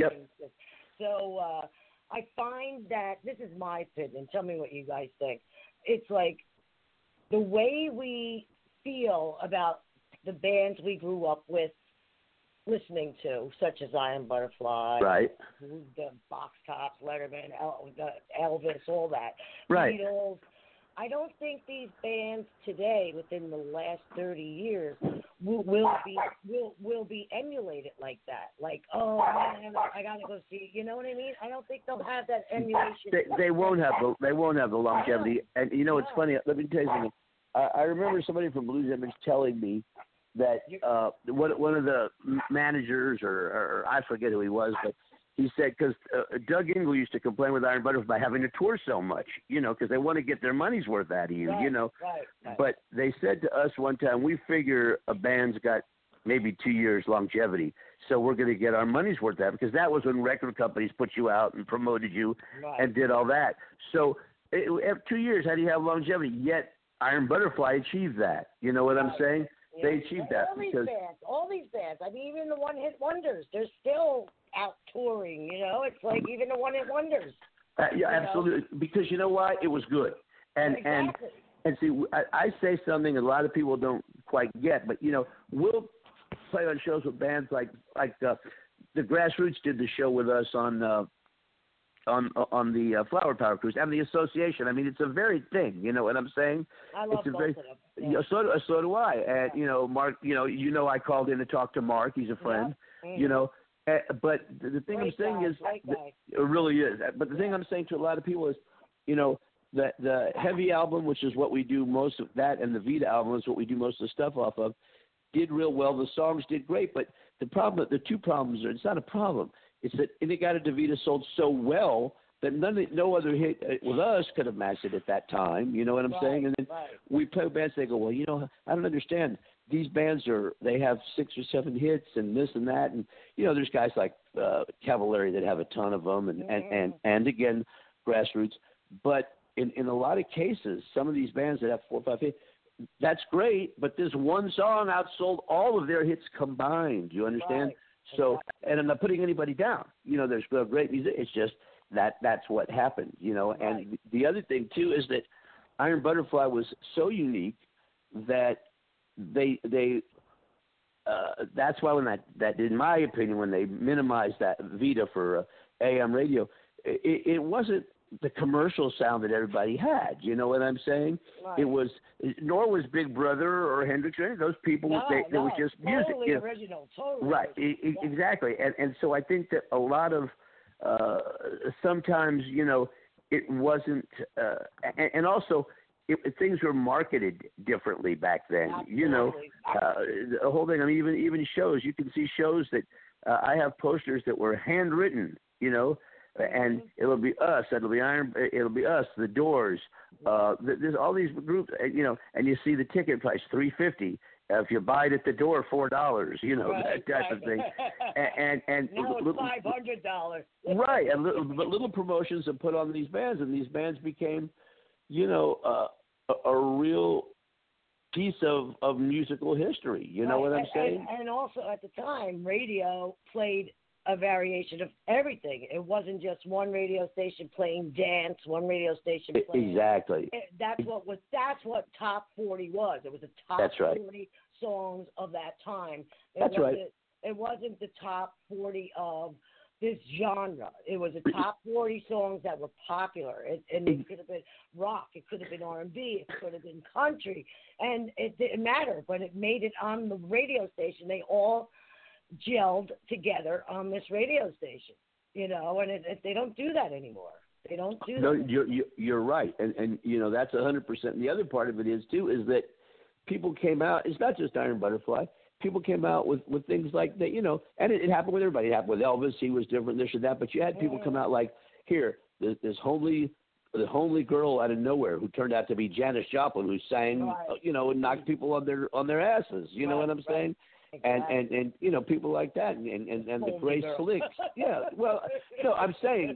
I find that this is my opinion. Tell me what you guys think. It's like the way we feel about the bands we grew up with listening to, such as Iron Butterfly, the Box Tops, Letterman, Elvis, all that, Beatles. I don't think these bands today, within the last 30 years, will be emulated like that. Like, oh man, I gotta go see. You know what I mean? I don't think they'll have that emulation. They won't have the longevity. And you know, it's funny. Let me tell you something. I remember somebody from Blues Image telling me that one of the managers, or I forget who he was, but he said, because Doug Ingle used to complain with Iron Butterfly by having to tour so much, you know, because they want to get their money's worth out of you, you know. Right. But they said to us one time, we figure a band's got maybe 2 years longevity, so we're going to get our money's worth out of it, because that was when record companies put you out and promoted you and did all that. So after 2 years, how do you have longevity? Yet Iron Butterfly achieved that. You know what I'm saying? Yeah. They achieved that all these bands. I mean, even the one-hit wonders, they're still out touring. You know, it's like even the one-hit wonders. Absolutely. Because you know why? It was good. And see, I say something a lot of people don't quite get, but you know, we'll play on shows with bands like the Grassroots did the show with us on the Flower Power Cruise and the Association. I mean, it's a varied thing. You know what I'm saying? I love both of them. Yeah. So do I. And you know, Mark. You know, I called in to talk to Mark. He's a friend. Yeah. You know, but the thing I'm saying is, it really is. But the thing I'm saying to a lot of people is, you know, that the Heavy album, which is what we do most of that, and the Vita album is what we do most of the stuff off of, did real well. The songs did great, but the two problems are, it's not a problem. It's that In-A-Gadda-Da-Vida sold so well that no other hit with us could have matched it at that time. You know what I'm saying? And then we play with bands, they go, well, you know, I don't understand. These bands they have 6 or 7 hits and this and that. And, you know, there's guys like Cavallari that have a ton of them and again, Grassroots. But in a lot of cases, some of these bands that have 4 or 5 hits, that's great, but this one song outsold all of their hits combined. You understand? Right. So, and I'm not putting anybody down. You know, there's great music. It's just that's what happened, you know. Right. And the other thing, too, is that Iron Butterfly was so unique that that's why when that, in my opinion, when they minimized that Vita for AM radio, it wasn't the commercial sound that everybody had. You know what I'm saying? Right. It was, nor was Big Brother or Hendrix or any of those people. They were just music. Totally you know? Original. Totally. Right. Exactly. And so I think that a lot of sometimes, you know, it wasn't, and also things were marketed differently back then. Absolutely. You know, the whole thing. I mean, even shows. You can see shows that I have posters that were handwritten. You know. And it'll be us. It'll be us. The Doors. There's all these groups, you know. And you see the ticket price $3.50. If you buy it at the door, $4. You know, that type of thing. And now it's $500. Right, but little promotions are put on these bands, and these bands became, you know, a real piece of musical history. You know what I'm saying? And also at the time, radio played a variation of everything. It wasn't just one radio station playing dance, one radio station playing. Exactly. That's what top 40 was. It was the top That's right. 40 songs of that time. That's right. It wasn't the top 40 of this genre. It was the top 40 songs that were popular. And it could have been rock. It could have been R&B. It could have been country. And it didn't matter. But it made it on the radio station. They all gelled together on this radio station, and they don't do that anymore. They don't do that. No, you're right, and that's 100%. And the other part of it is too is that people came out. It's not just Iron Butterfly. People came out with things like that, and it happened with everybody. It happened with Elvis. He was different, this or that. But you had people come out like, here, this homely girl out of nowhere who turned out to be Janis Joplin, who sang, and knocked people on their asses. You know what I'm saying? Exactly. And people like that, and the Grace Slicks. Yeah, well, I'm saying,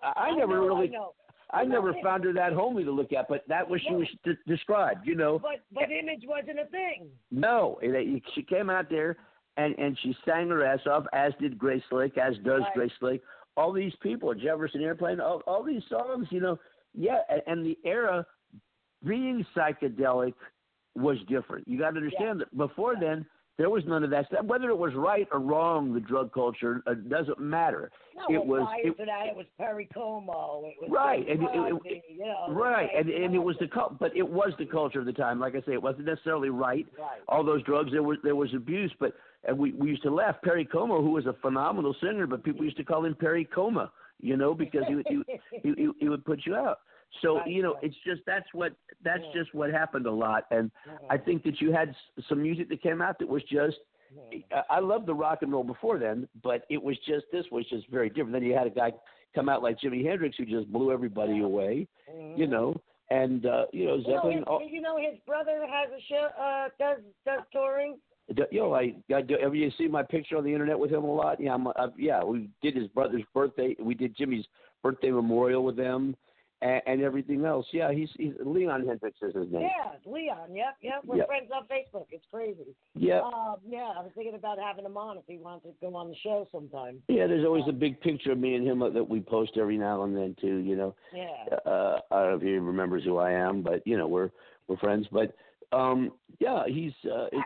I never found her that homely to look at, but that was she was described, But image wasn't a thing. No, she came out there and she sang her ass off, as did Grace Slick, as does Grace Slick. All these people, Jefferson Airplane, all these songs, and the era being psychedelic was different. You got to understand that before then, there was none of that stuff. Whether it was right or wrong, the drug culture doesn't matter. No, it was Perry Como. It was right, and Crosby, it was but it was the culture of the time. Like I say, it wasn't necessarily right. All those drugs, there was abuse, but we used to laugh. Perry Como, who was a phenomenal singer, but people used to call him Perry Coma, because he would put you out. So it's just that's just what happened a lot, and I think that you had some music that came out that was just. I loved the rock and roll before then, but this was just very different. Then you had a guy come out like Jimi Hendrix who just blew everybody away, and Zeppelin. His brother has a show, does touring. Have you seen my picture on the internet with him a lot? Yeah, we did his brother's birthday. We did Jimmy's birthday memorial with them. And everything else. Yeah, he's Leon Hendrix is his name. Yeah, Leon. Yep. We're friends on Facebook. It's crazy. Yeah. I was thinking about having him on if he wanted to go on the show sometime. Yeah, there's always a big picture of me and him that we post every now and then too. Yeah. I don't know if he remembers who I am, but we're friends. But he's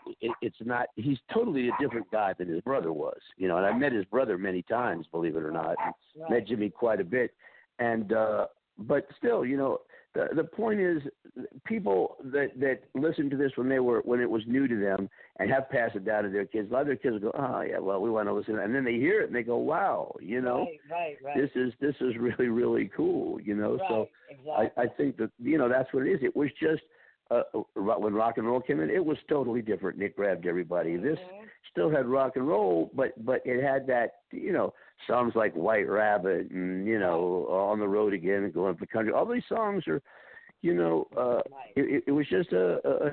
he's totally a different guy than his brother was. And I met his brother many times, believe it or not. Met Jimmy quite a bit, and. But still, the point is, people that listened to this when it was new to them and have passed it down to their kids. A lot of their kids will go, oh yeah, well we want to listen, and then they hear it and they go, wow, right. This is really really cool, Right, So exactly. I think that that's what it is. It was just when rock and roll came in, it was totally different. It grabbed everybody. This still had rock and roll, but it had that songs like White Rabbit and On the Road Again and Going for the Country. All these songs are, it was just a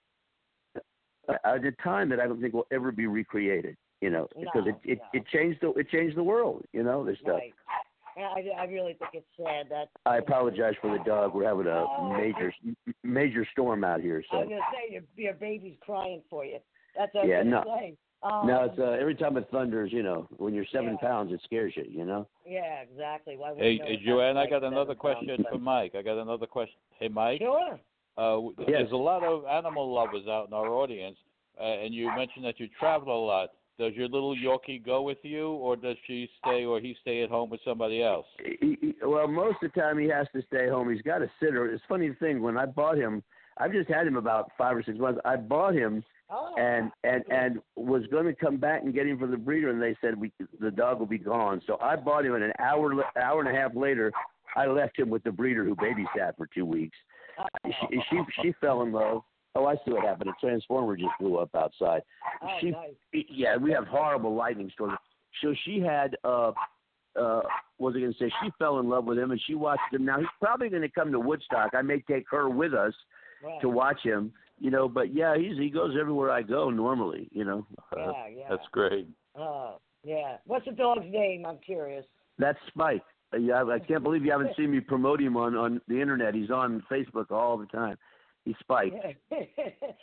time that I don't think will ever be recreated. Because it changed the world. This stuff. Right. Yeah, I really think it's sad that. I apologize for the dog. We're having a major storm out here. So. I was gonna say your baby's crying for you. That's what I was gonna say. No, it's every time it thunders, when you're 7 pounds, it scares you, Yeah, exactly. Hey, Joanne, I got another question for Mike. Hey, Mike. Sure. There's a lot of animal lovers out in our audience, and you mentioned that you travel a lot. Does your little Yorkie go with you, or does he stay at home with somebody else? Well, most of the time he has to stay home. He's got a sitter. It's a funny thing. When I bought him, I've just had him about 5 or 6 months. I bought him. And was going to come back and get him from the breeder, and they said the dog will be gone. So I bought him, and an hour and a half later, I left him with the breeder who babysat for 2 weeks. She fell in love. Oh, I see what happened. A transformer just blew up outside. Nice. Yeah, we have horrible lightning storms. So she had what was I going to say? She fell in love with him, and she watched him. Now he's probably going to come to Woodstock. I may take her with us to watch him. But yeah, he goes everywhere I go normally, Yeah. That's great. Yeah. What's the dog's name? I'm curious. That's Spike. I can't believe you haven't seen me promote him on the internet. He's on Facebook all the time. He's Spike.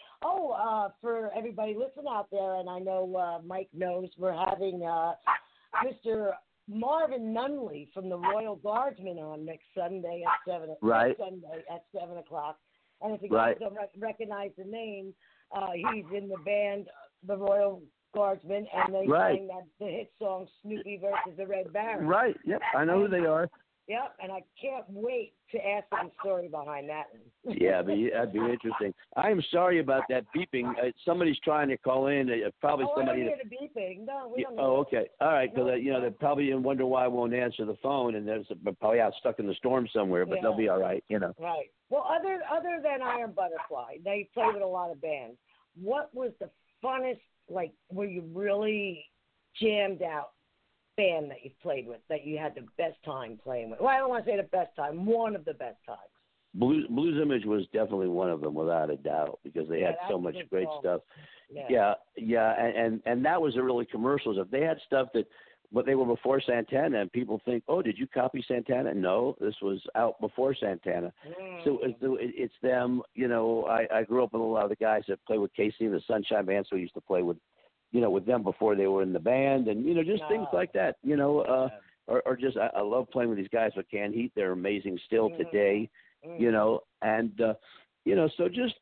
For everybody listening out there, and I know Mike knows, we're having Mr. Marvin Nunley from the Royal Guardsmen on next Sunday at 7. Right. Sunday at 7 o'clock. And if you guys don't recognize the name, he's in the band, the Royal Guardsmen, and they sang the hit song Snoopy versus the Red Baron. Right. Yep. I know who they are. Yep, and I can't wait to ask them the story behind that. Yeah, that'd be interesting. I am sorry about that beeping. Somebody's trying to call in. Probably somebody. I don't hear the beeping. No, we don't. Okay. All right. Because they're probably wonder why I won't answer the phone, and they're probably out stuck in the storm somewhere. But they'll be all right. Right. Well, other than Iron Butterfly, they play with a lot of bands. What was the funnest, like, where you really jammed out band that you've played with, that you had the best time playing with? Well, I don't want to say the best time, one of the best times. Blues Image was definitely one of them, without a doubt, because they had so much great stuff. Yeah, and that was the really commercials. If they had stuff but they were before Santana, and people think, oh, did you copy Santana? No, this was out before Santana. So it's them. I grew up with a lot of the guys that play with Casey and the Sunshine Band, so we used to play with them before they were in the band, and just things like that. Or just I love playing with these guys with Can Heat. They're amazing still today. And so just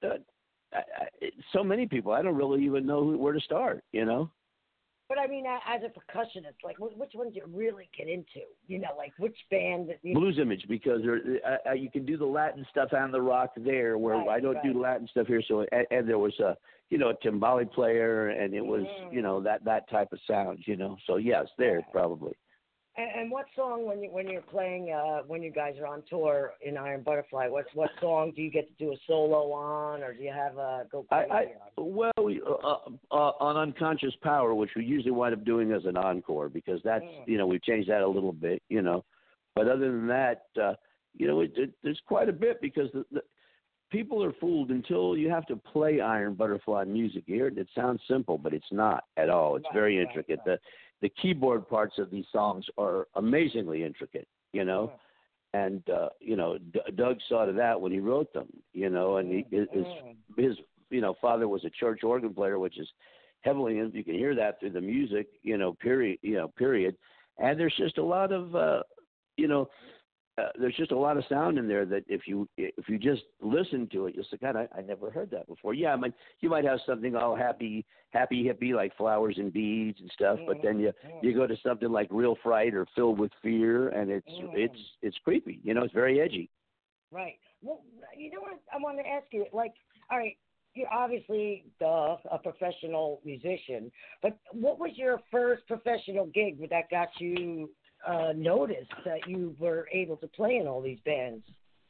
so many people. I don't really even know where to start. But I mean, as a percussionist, like, which ones you really get into? Like which band? Blues Image, because you can do the Latin stuff and the rock there, where I don't do Latin stuff here. So and there was a timbale player, and it was that type of sound. So yes, there probably. And what song when you're playing when you guys are on tour in Iron Butterfly? What song do you get to do a solo on, or do you have a go crazy on? On Unconscious Power, which we usually wind up doing as an encore, because that's we've changed that a little bit, But other than that, there's quite a bit, because the people are fooled until you have to play Iron Butterfly music. You hear it, it sounds simple, but it's not at all. It's very intricate. The keyboard parts of these songs are amazingly intricate, and Doug saw to that when he wrote them, and his father was a church organ player, which is heavily, you can hear that through the music, period. And there's just a lot of, there's just a lot of sound in there that if you just listen to it, you'll say, God, I never heard that before. Yeah, I mean, you might have something all happy hippie like Flowers and Beads and stuff, but then you go to something like Real Fright or Filled with Fear, and it's creepy. It's very edgy. Right. Well, you know what I want to ask you? Like, all right, you're obviously a professional musician, but what was your first professional gig that got you noticed that you were able to play in all these bands?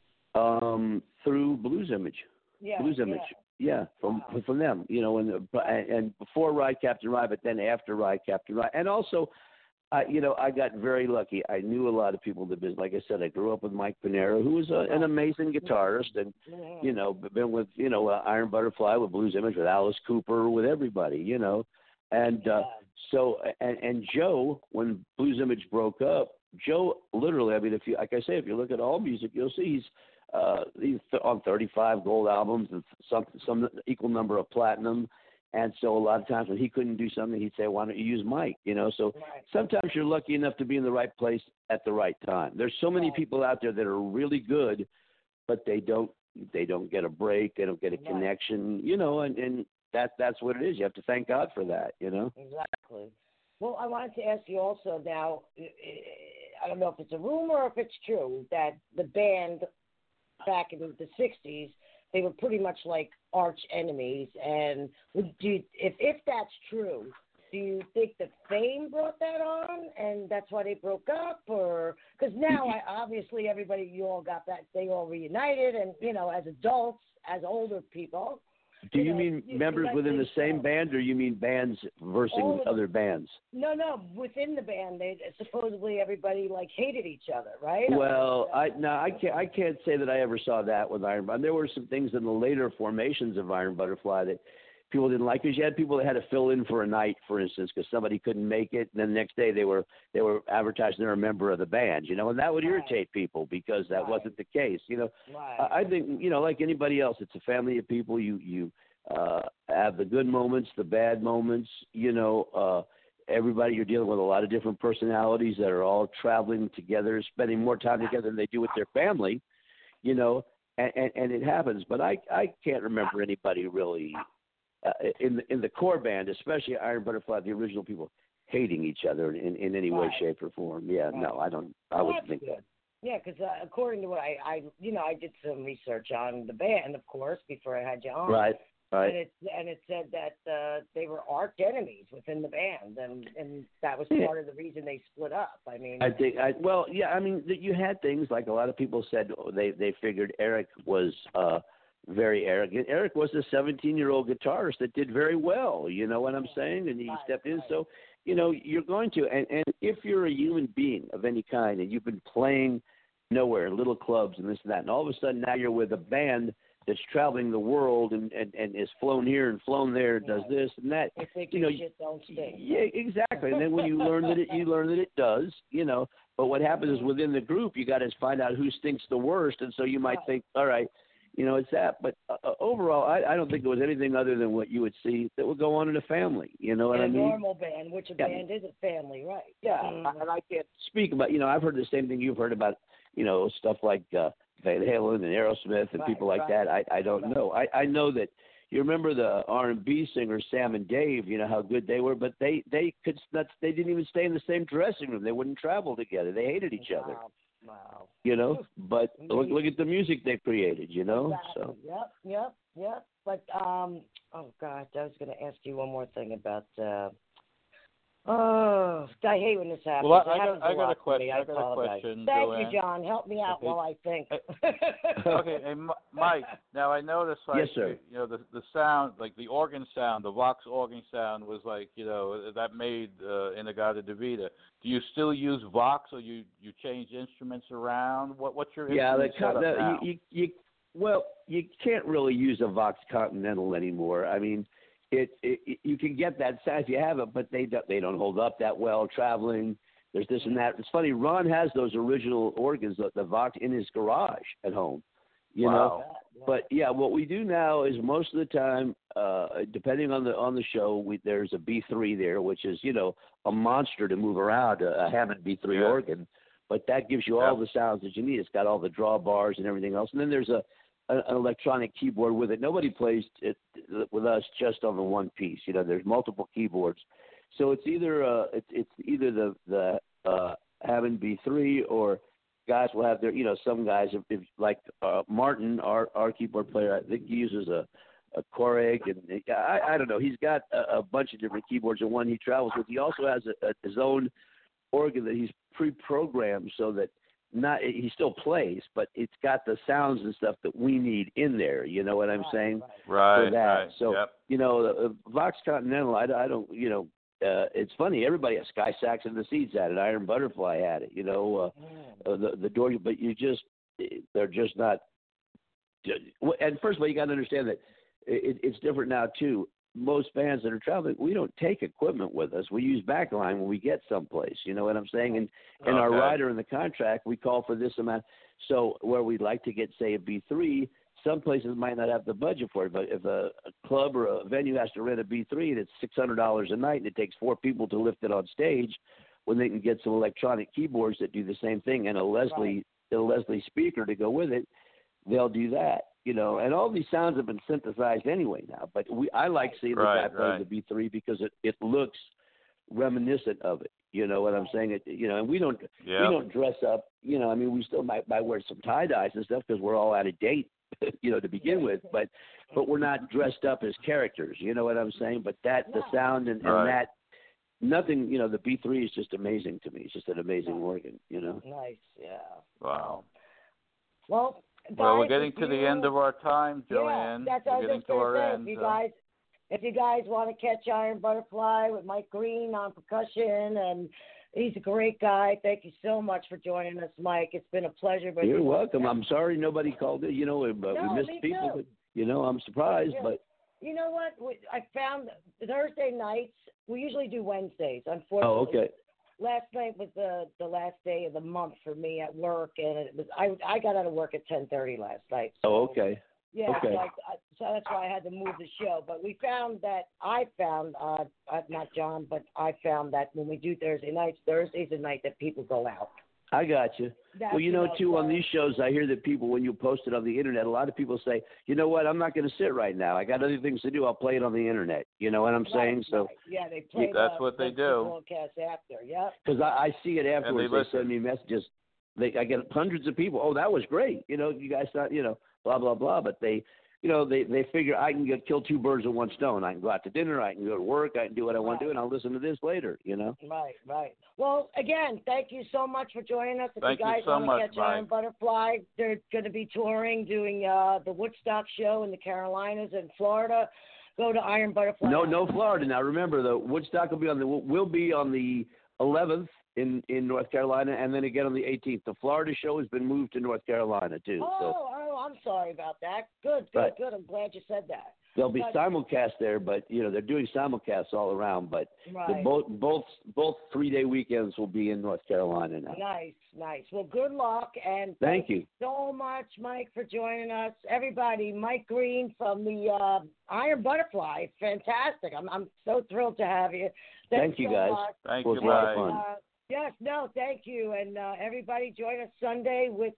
Through Blues Image. Blues Image. Yeah, from them. And before Ride Captain Ride, but then after Ride Captain Ride, and also, I got very lucky. I knew a lot of people in the business. Like I said, I grew up with Mike Panera, who was an amazing guitarist, and been with Iron Butterfly, with Blues Image, with Alice Cooper, with everybody. And so Joe, when Blues Image broke up, Joe literally, I mean, if you look at all music, you'll see he's on 35 gold albums and some equal number of platinum. And so a lot of times when he couldn't do something, he'd say, why don't you use Mike? So sometimes you're lucky enough to be in the right place at the right time. There's so many people out there that are really good, but they don't get a break. They don't get a connection, and that's what it is. You have to thank God for that, Exactly. Well, I wanted to ask you also now, I don't know if it's a rumor or if it's true, that the band back in the 60s, they were pretty much like arch enemies. And if that's true, do you think that fame brought that on and that's why they broke up? Or because now obviously everybody, you all got that, they all reunited, and as adults, as older people. Do you mean members within the same band, or you mean bands versus other bands? No, within the band, they supposedly everybody hated each other, right? Well, I can't say that I ever saw that with Iron Butterfly. There were some things in the later formations of Iron Butterfly that people didn't like, because you had people that had to fill in for a night, for instance, because somebody couldn't make it, and then the next day they were advertising they're a member of the band, and that would irritate people because that wasn't the case, I think, like anybody else, it's a family of people. You have the good moments, the bad moments, everybody, you're dealing with a lot of different personalities that are all traveling together, spending more time together than they do with their family, you know, and it happens. But I can't remember anybody really in the core band, especially Iron Butterfly, the original people, hating each other in any way, shape, or form. Yeah, no, I don't. I wouldn't think that. Yeah, because according to what I did some research on the band, of course, before I had you on. Right. And it said that they were arch enemies within the band, and that was part of the reason they split up. I mean, you had things like a lot of people said they figured Eric was very arrogant. Eric was a 17-year-old guitarist that did very well. You know what I'm saying? And he stepped in. So, you know, you're going to, and if you're a human being of any kind and you've been playing nowhere in little clubs and this and that, and all of a sudden now you're with a band that's traveling the world and is flown here and flown there, does this and that. You know, shit don't stink. Yeah, exactly. And then when you learn that it does, you know. But what happens is within the group, you got to find out who stinks the worst, and so you might think, all right, you know, it's that. But overall, I don't think there was anything other than what you would see that would go on in a family. You know what I mean? A normal band, which a band is a family, right? Yeah, and I can't speak about, you know, I've heard the same thing you've heard about, you know, stuff like Van Halen and Aerosmith and people like that. I don't know. I know that you remember the R&B singers Sam and Dave. You know how good they were, but they didn't even stay in the same dressing room. They wouldn't travel together. They hated each other. Wow. You know, but look at the music they created. You know, exactly. So. Yep. But oh God, I was going to ask you one more thing about. I hate when this happens. Well, I got a question. Thank Joanne. you, John. Help me out while I think. Okay, hey, Mike. Now I noticed, like, yes, sir. You know, the sound, like the organ sound, the Vox organ sound was like, you know, that made In-A-Gadda-Da-Vida. Do you still use Vox, or you change instruments around? What's your instrument setup now? You can't really use a Vox Continental anymore. I mean, you can get that sound if you have it, but they don't hold up that well traveling. There's this and that. It's funny. Ron has those original organs, the Vox, in his garage at home. You know. But yeah, what we do now is most of the time, depending on the show, there's a B3 there, which is, you know, a monster to move around, a Hammond B3 organ. But that gives you all the sounds that you need. It's got all the drawbars and everything else. And then there's an electronic keyboard with it. Nobody plays it with us just on the one piece. You know, there's multiple keyboards. So it's either the Hammond B3, or guys will have their, you know, some guys, if like Martin, our keyboard player, I think he uses a Coreg, and I don't know. He's got a bunch of different keyboards, and one he travels with. He also has his own organ that he's pre-programmed so that he still plays, but it's got the sounds and stuff that we need in there. You know what I'm saying? Right. So, you know, Vox Continental, I don't, you know, it's funny. Everybody at Sky Sax and the Seeds had it. Iron Butterfly had it. You know, the door, but they're just not. And first of all, you got to understand that it's different now too. Most bands that are traveling, we don't take equipment with us. We use backline when we get someplace. You know what I'm saying? And in our rider in the contract, we call for this amount. So where we'd like to get, say, a B3, some places might not have the budget for it. But if a club or a venue has to rent a B3 and it's $600 a night and it takes 4 people to lift it on stage, when they can get some electronic keyboards that do the same thing and a Leslie speaker to go with it, they'll do that. You know, and all these sounds have been synthesized anyway now. But I like seeing the guy play the B3 because it looks reminiscent of it. You know what I'm saying? You know, and we don't dress up. You know, I mean, we still might wear some tie dyes and stuff because we're all out of date. You know, to begin with, but we're not dressed up as characters. You know what I'm saying? But the sound and that. Nothing, you know, the B3 is just amazing to me. It's just an amazing organ, you know. Nice, yeah. Wow. Well, we're getting to the end of our time, Joanne. Yeah, that's what I was just going to say. If you guys want to catch Iron Butterfly with Mike Green on percussion, and he's a great guy. Thank you so much for joining us, Mike. It's been a pleasure. But you're welcome. I'm sorry nobody called it. You know, but we missed people. But, you know, I'm surprised, but. You know what? I found Thursday nights. We usually do Wednesdays. Unfortunately, okay. Last night was the last day of the month for me at work, and it was I got out of work at 10:30 last night. So, okay. Yeah, Okay. so that's why I had to move the show. But I found, not John, but I found that when we do Thursday nights, Thursday's the night that people go out. I got you. That's, Well, too, on these shows, I hear that people, when you post it on the internet, a lot of people say, you know what, I'm not going to sit right now. I got other things to do. I'll play it on the internet. You know what I'm saying? So yeah, they play. That's what they do. Broadcast after, yeah. Because I see it afterwards. They They send me messages. I get hundreds of people. Oh, that was great. You guys thought, blah blah blah. But they figure I can kill two birds with one stone. I can go out to dinner. I can go to work. I can do what I want to do, and I'll listen to this later. Right. Well, again, thank you so much for joining us. If Thank you guys you so want much, to catch Mike. Iron Butterfly, they're going to be touring, doing the Woodstock show in the Carolinas and Florida. Go to Iron Butterfly. No Florida. Now remember, the Woodstock will be on the 11th in North Carolina, and then again on the 18th. The Florida show has been moved to North Carolina too. I'm sorry about that. Good. I'm glad you said that. There'll be simulcast there, but they're doing simulcasts all around. But both 3-day weekends will be in North Carolina now. Nice. Well, good luck, and thank you so much, Mike, for joining us. Everybody, Mike Green from the Iron Butterfly. Fantastic. I'm so thrilled to have you. Thank you, guys. Much. Thank you, Mike. Yes, no, thank you, and everybody join us Sunday with.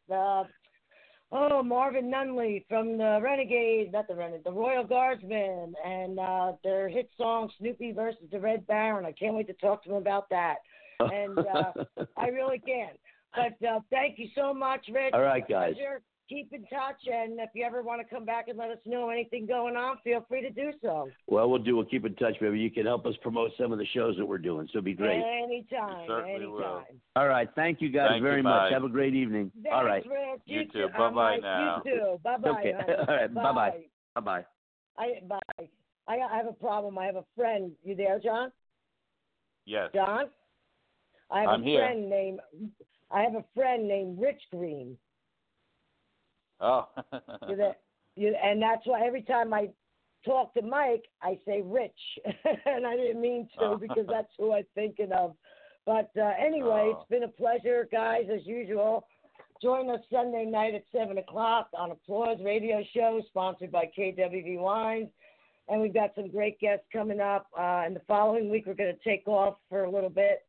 Marvin Nunley from the the Royal Guardsmen, and their hit song Snoopy versus the Red Baron. I can't wait to talk to him about that. And I really can. But thank you so much, Rich. All right, guys. Keep in touch, and if you ever want to come back and let us know anything going on, feel free to do so. Well, we'll keep in touch. Maybe you can help us promote some of the shows that we're doing. So it'd be great. Anytime. Will. All right. Thank you guys very much. Bye. Have a great evening. Thanks, all right. Rich. You too. Bye-bye now. You too. Bye-bye. Okay. All right. Bye-bye. Bye-bye. Bye. I have a problem. I have a friend. You there, John? Yes. John? I'm here. I have a friend named Rich Green. Oh. And that's why every time I talk to Mike, I say Rich. And I didn't mean to because that's who I'm thinking of. But anyway, It's been a pleasure, guys, as usual. Join us Sunday night at 7 o'clock on Applause Radio Show, sponsored by KWV Wines. And we've got some great guests coming up. And the following week, we're going to take off for a little bit.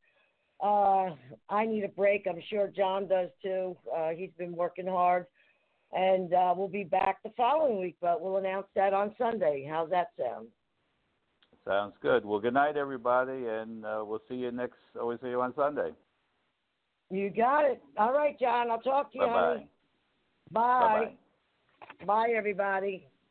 I need a break. I'm sure John does, too. He's been working hard. And we'll be back the following week, but we'll announce that on Sunday. How's that sound? Sounds good. Well, good night, everybody, and we'll see you on Sunday. You got it. All right, John. I'll talk to you, honey. Bye-bye. Bye. Bye, everybody.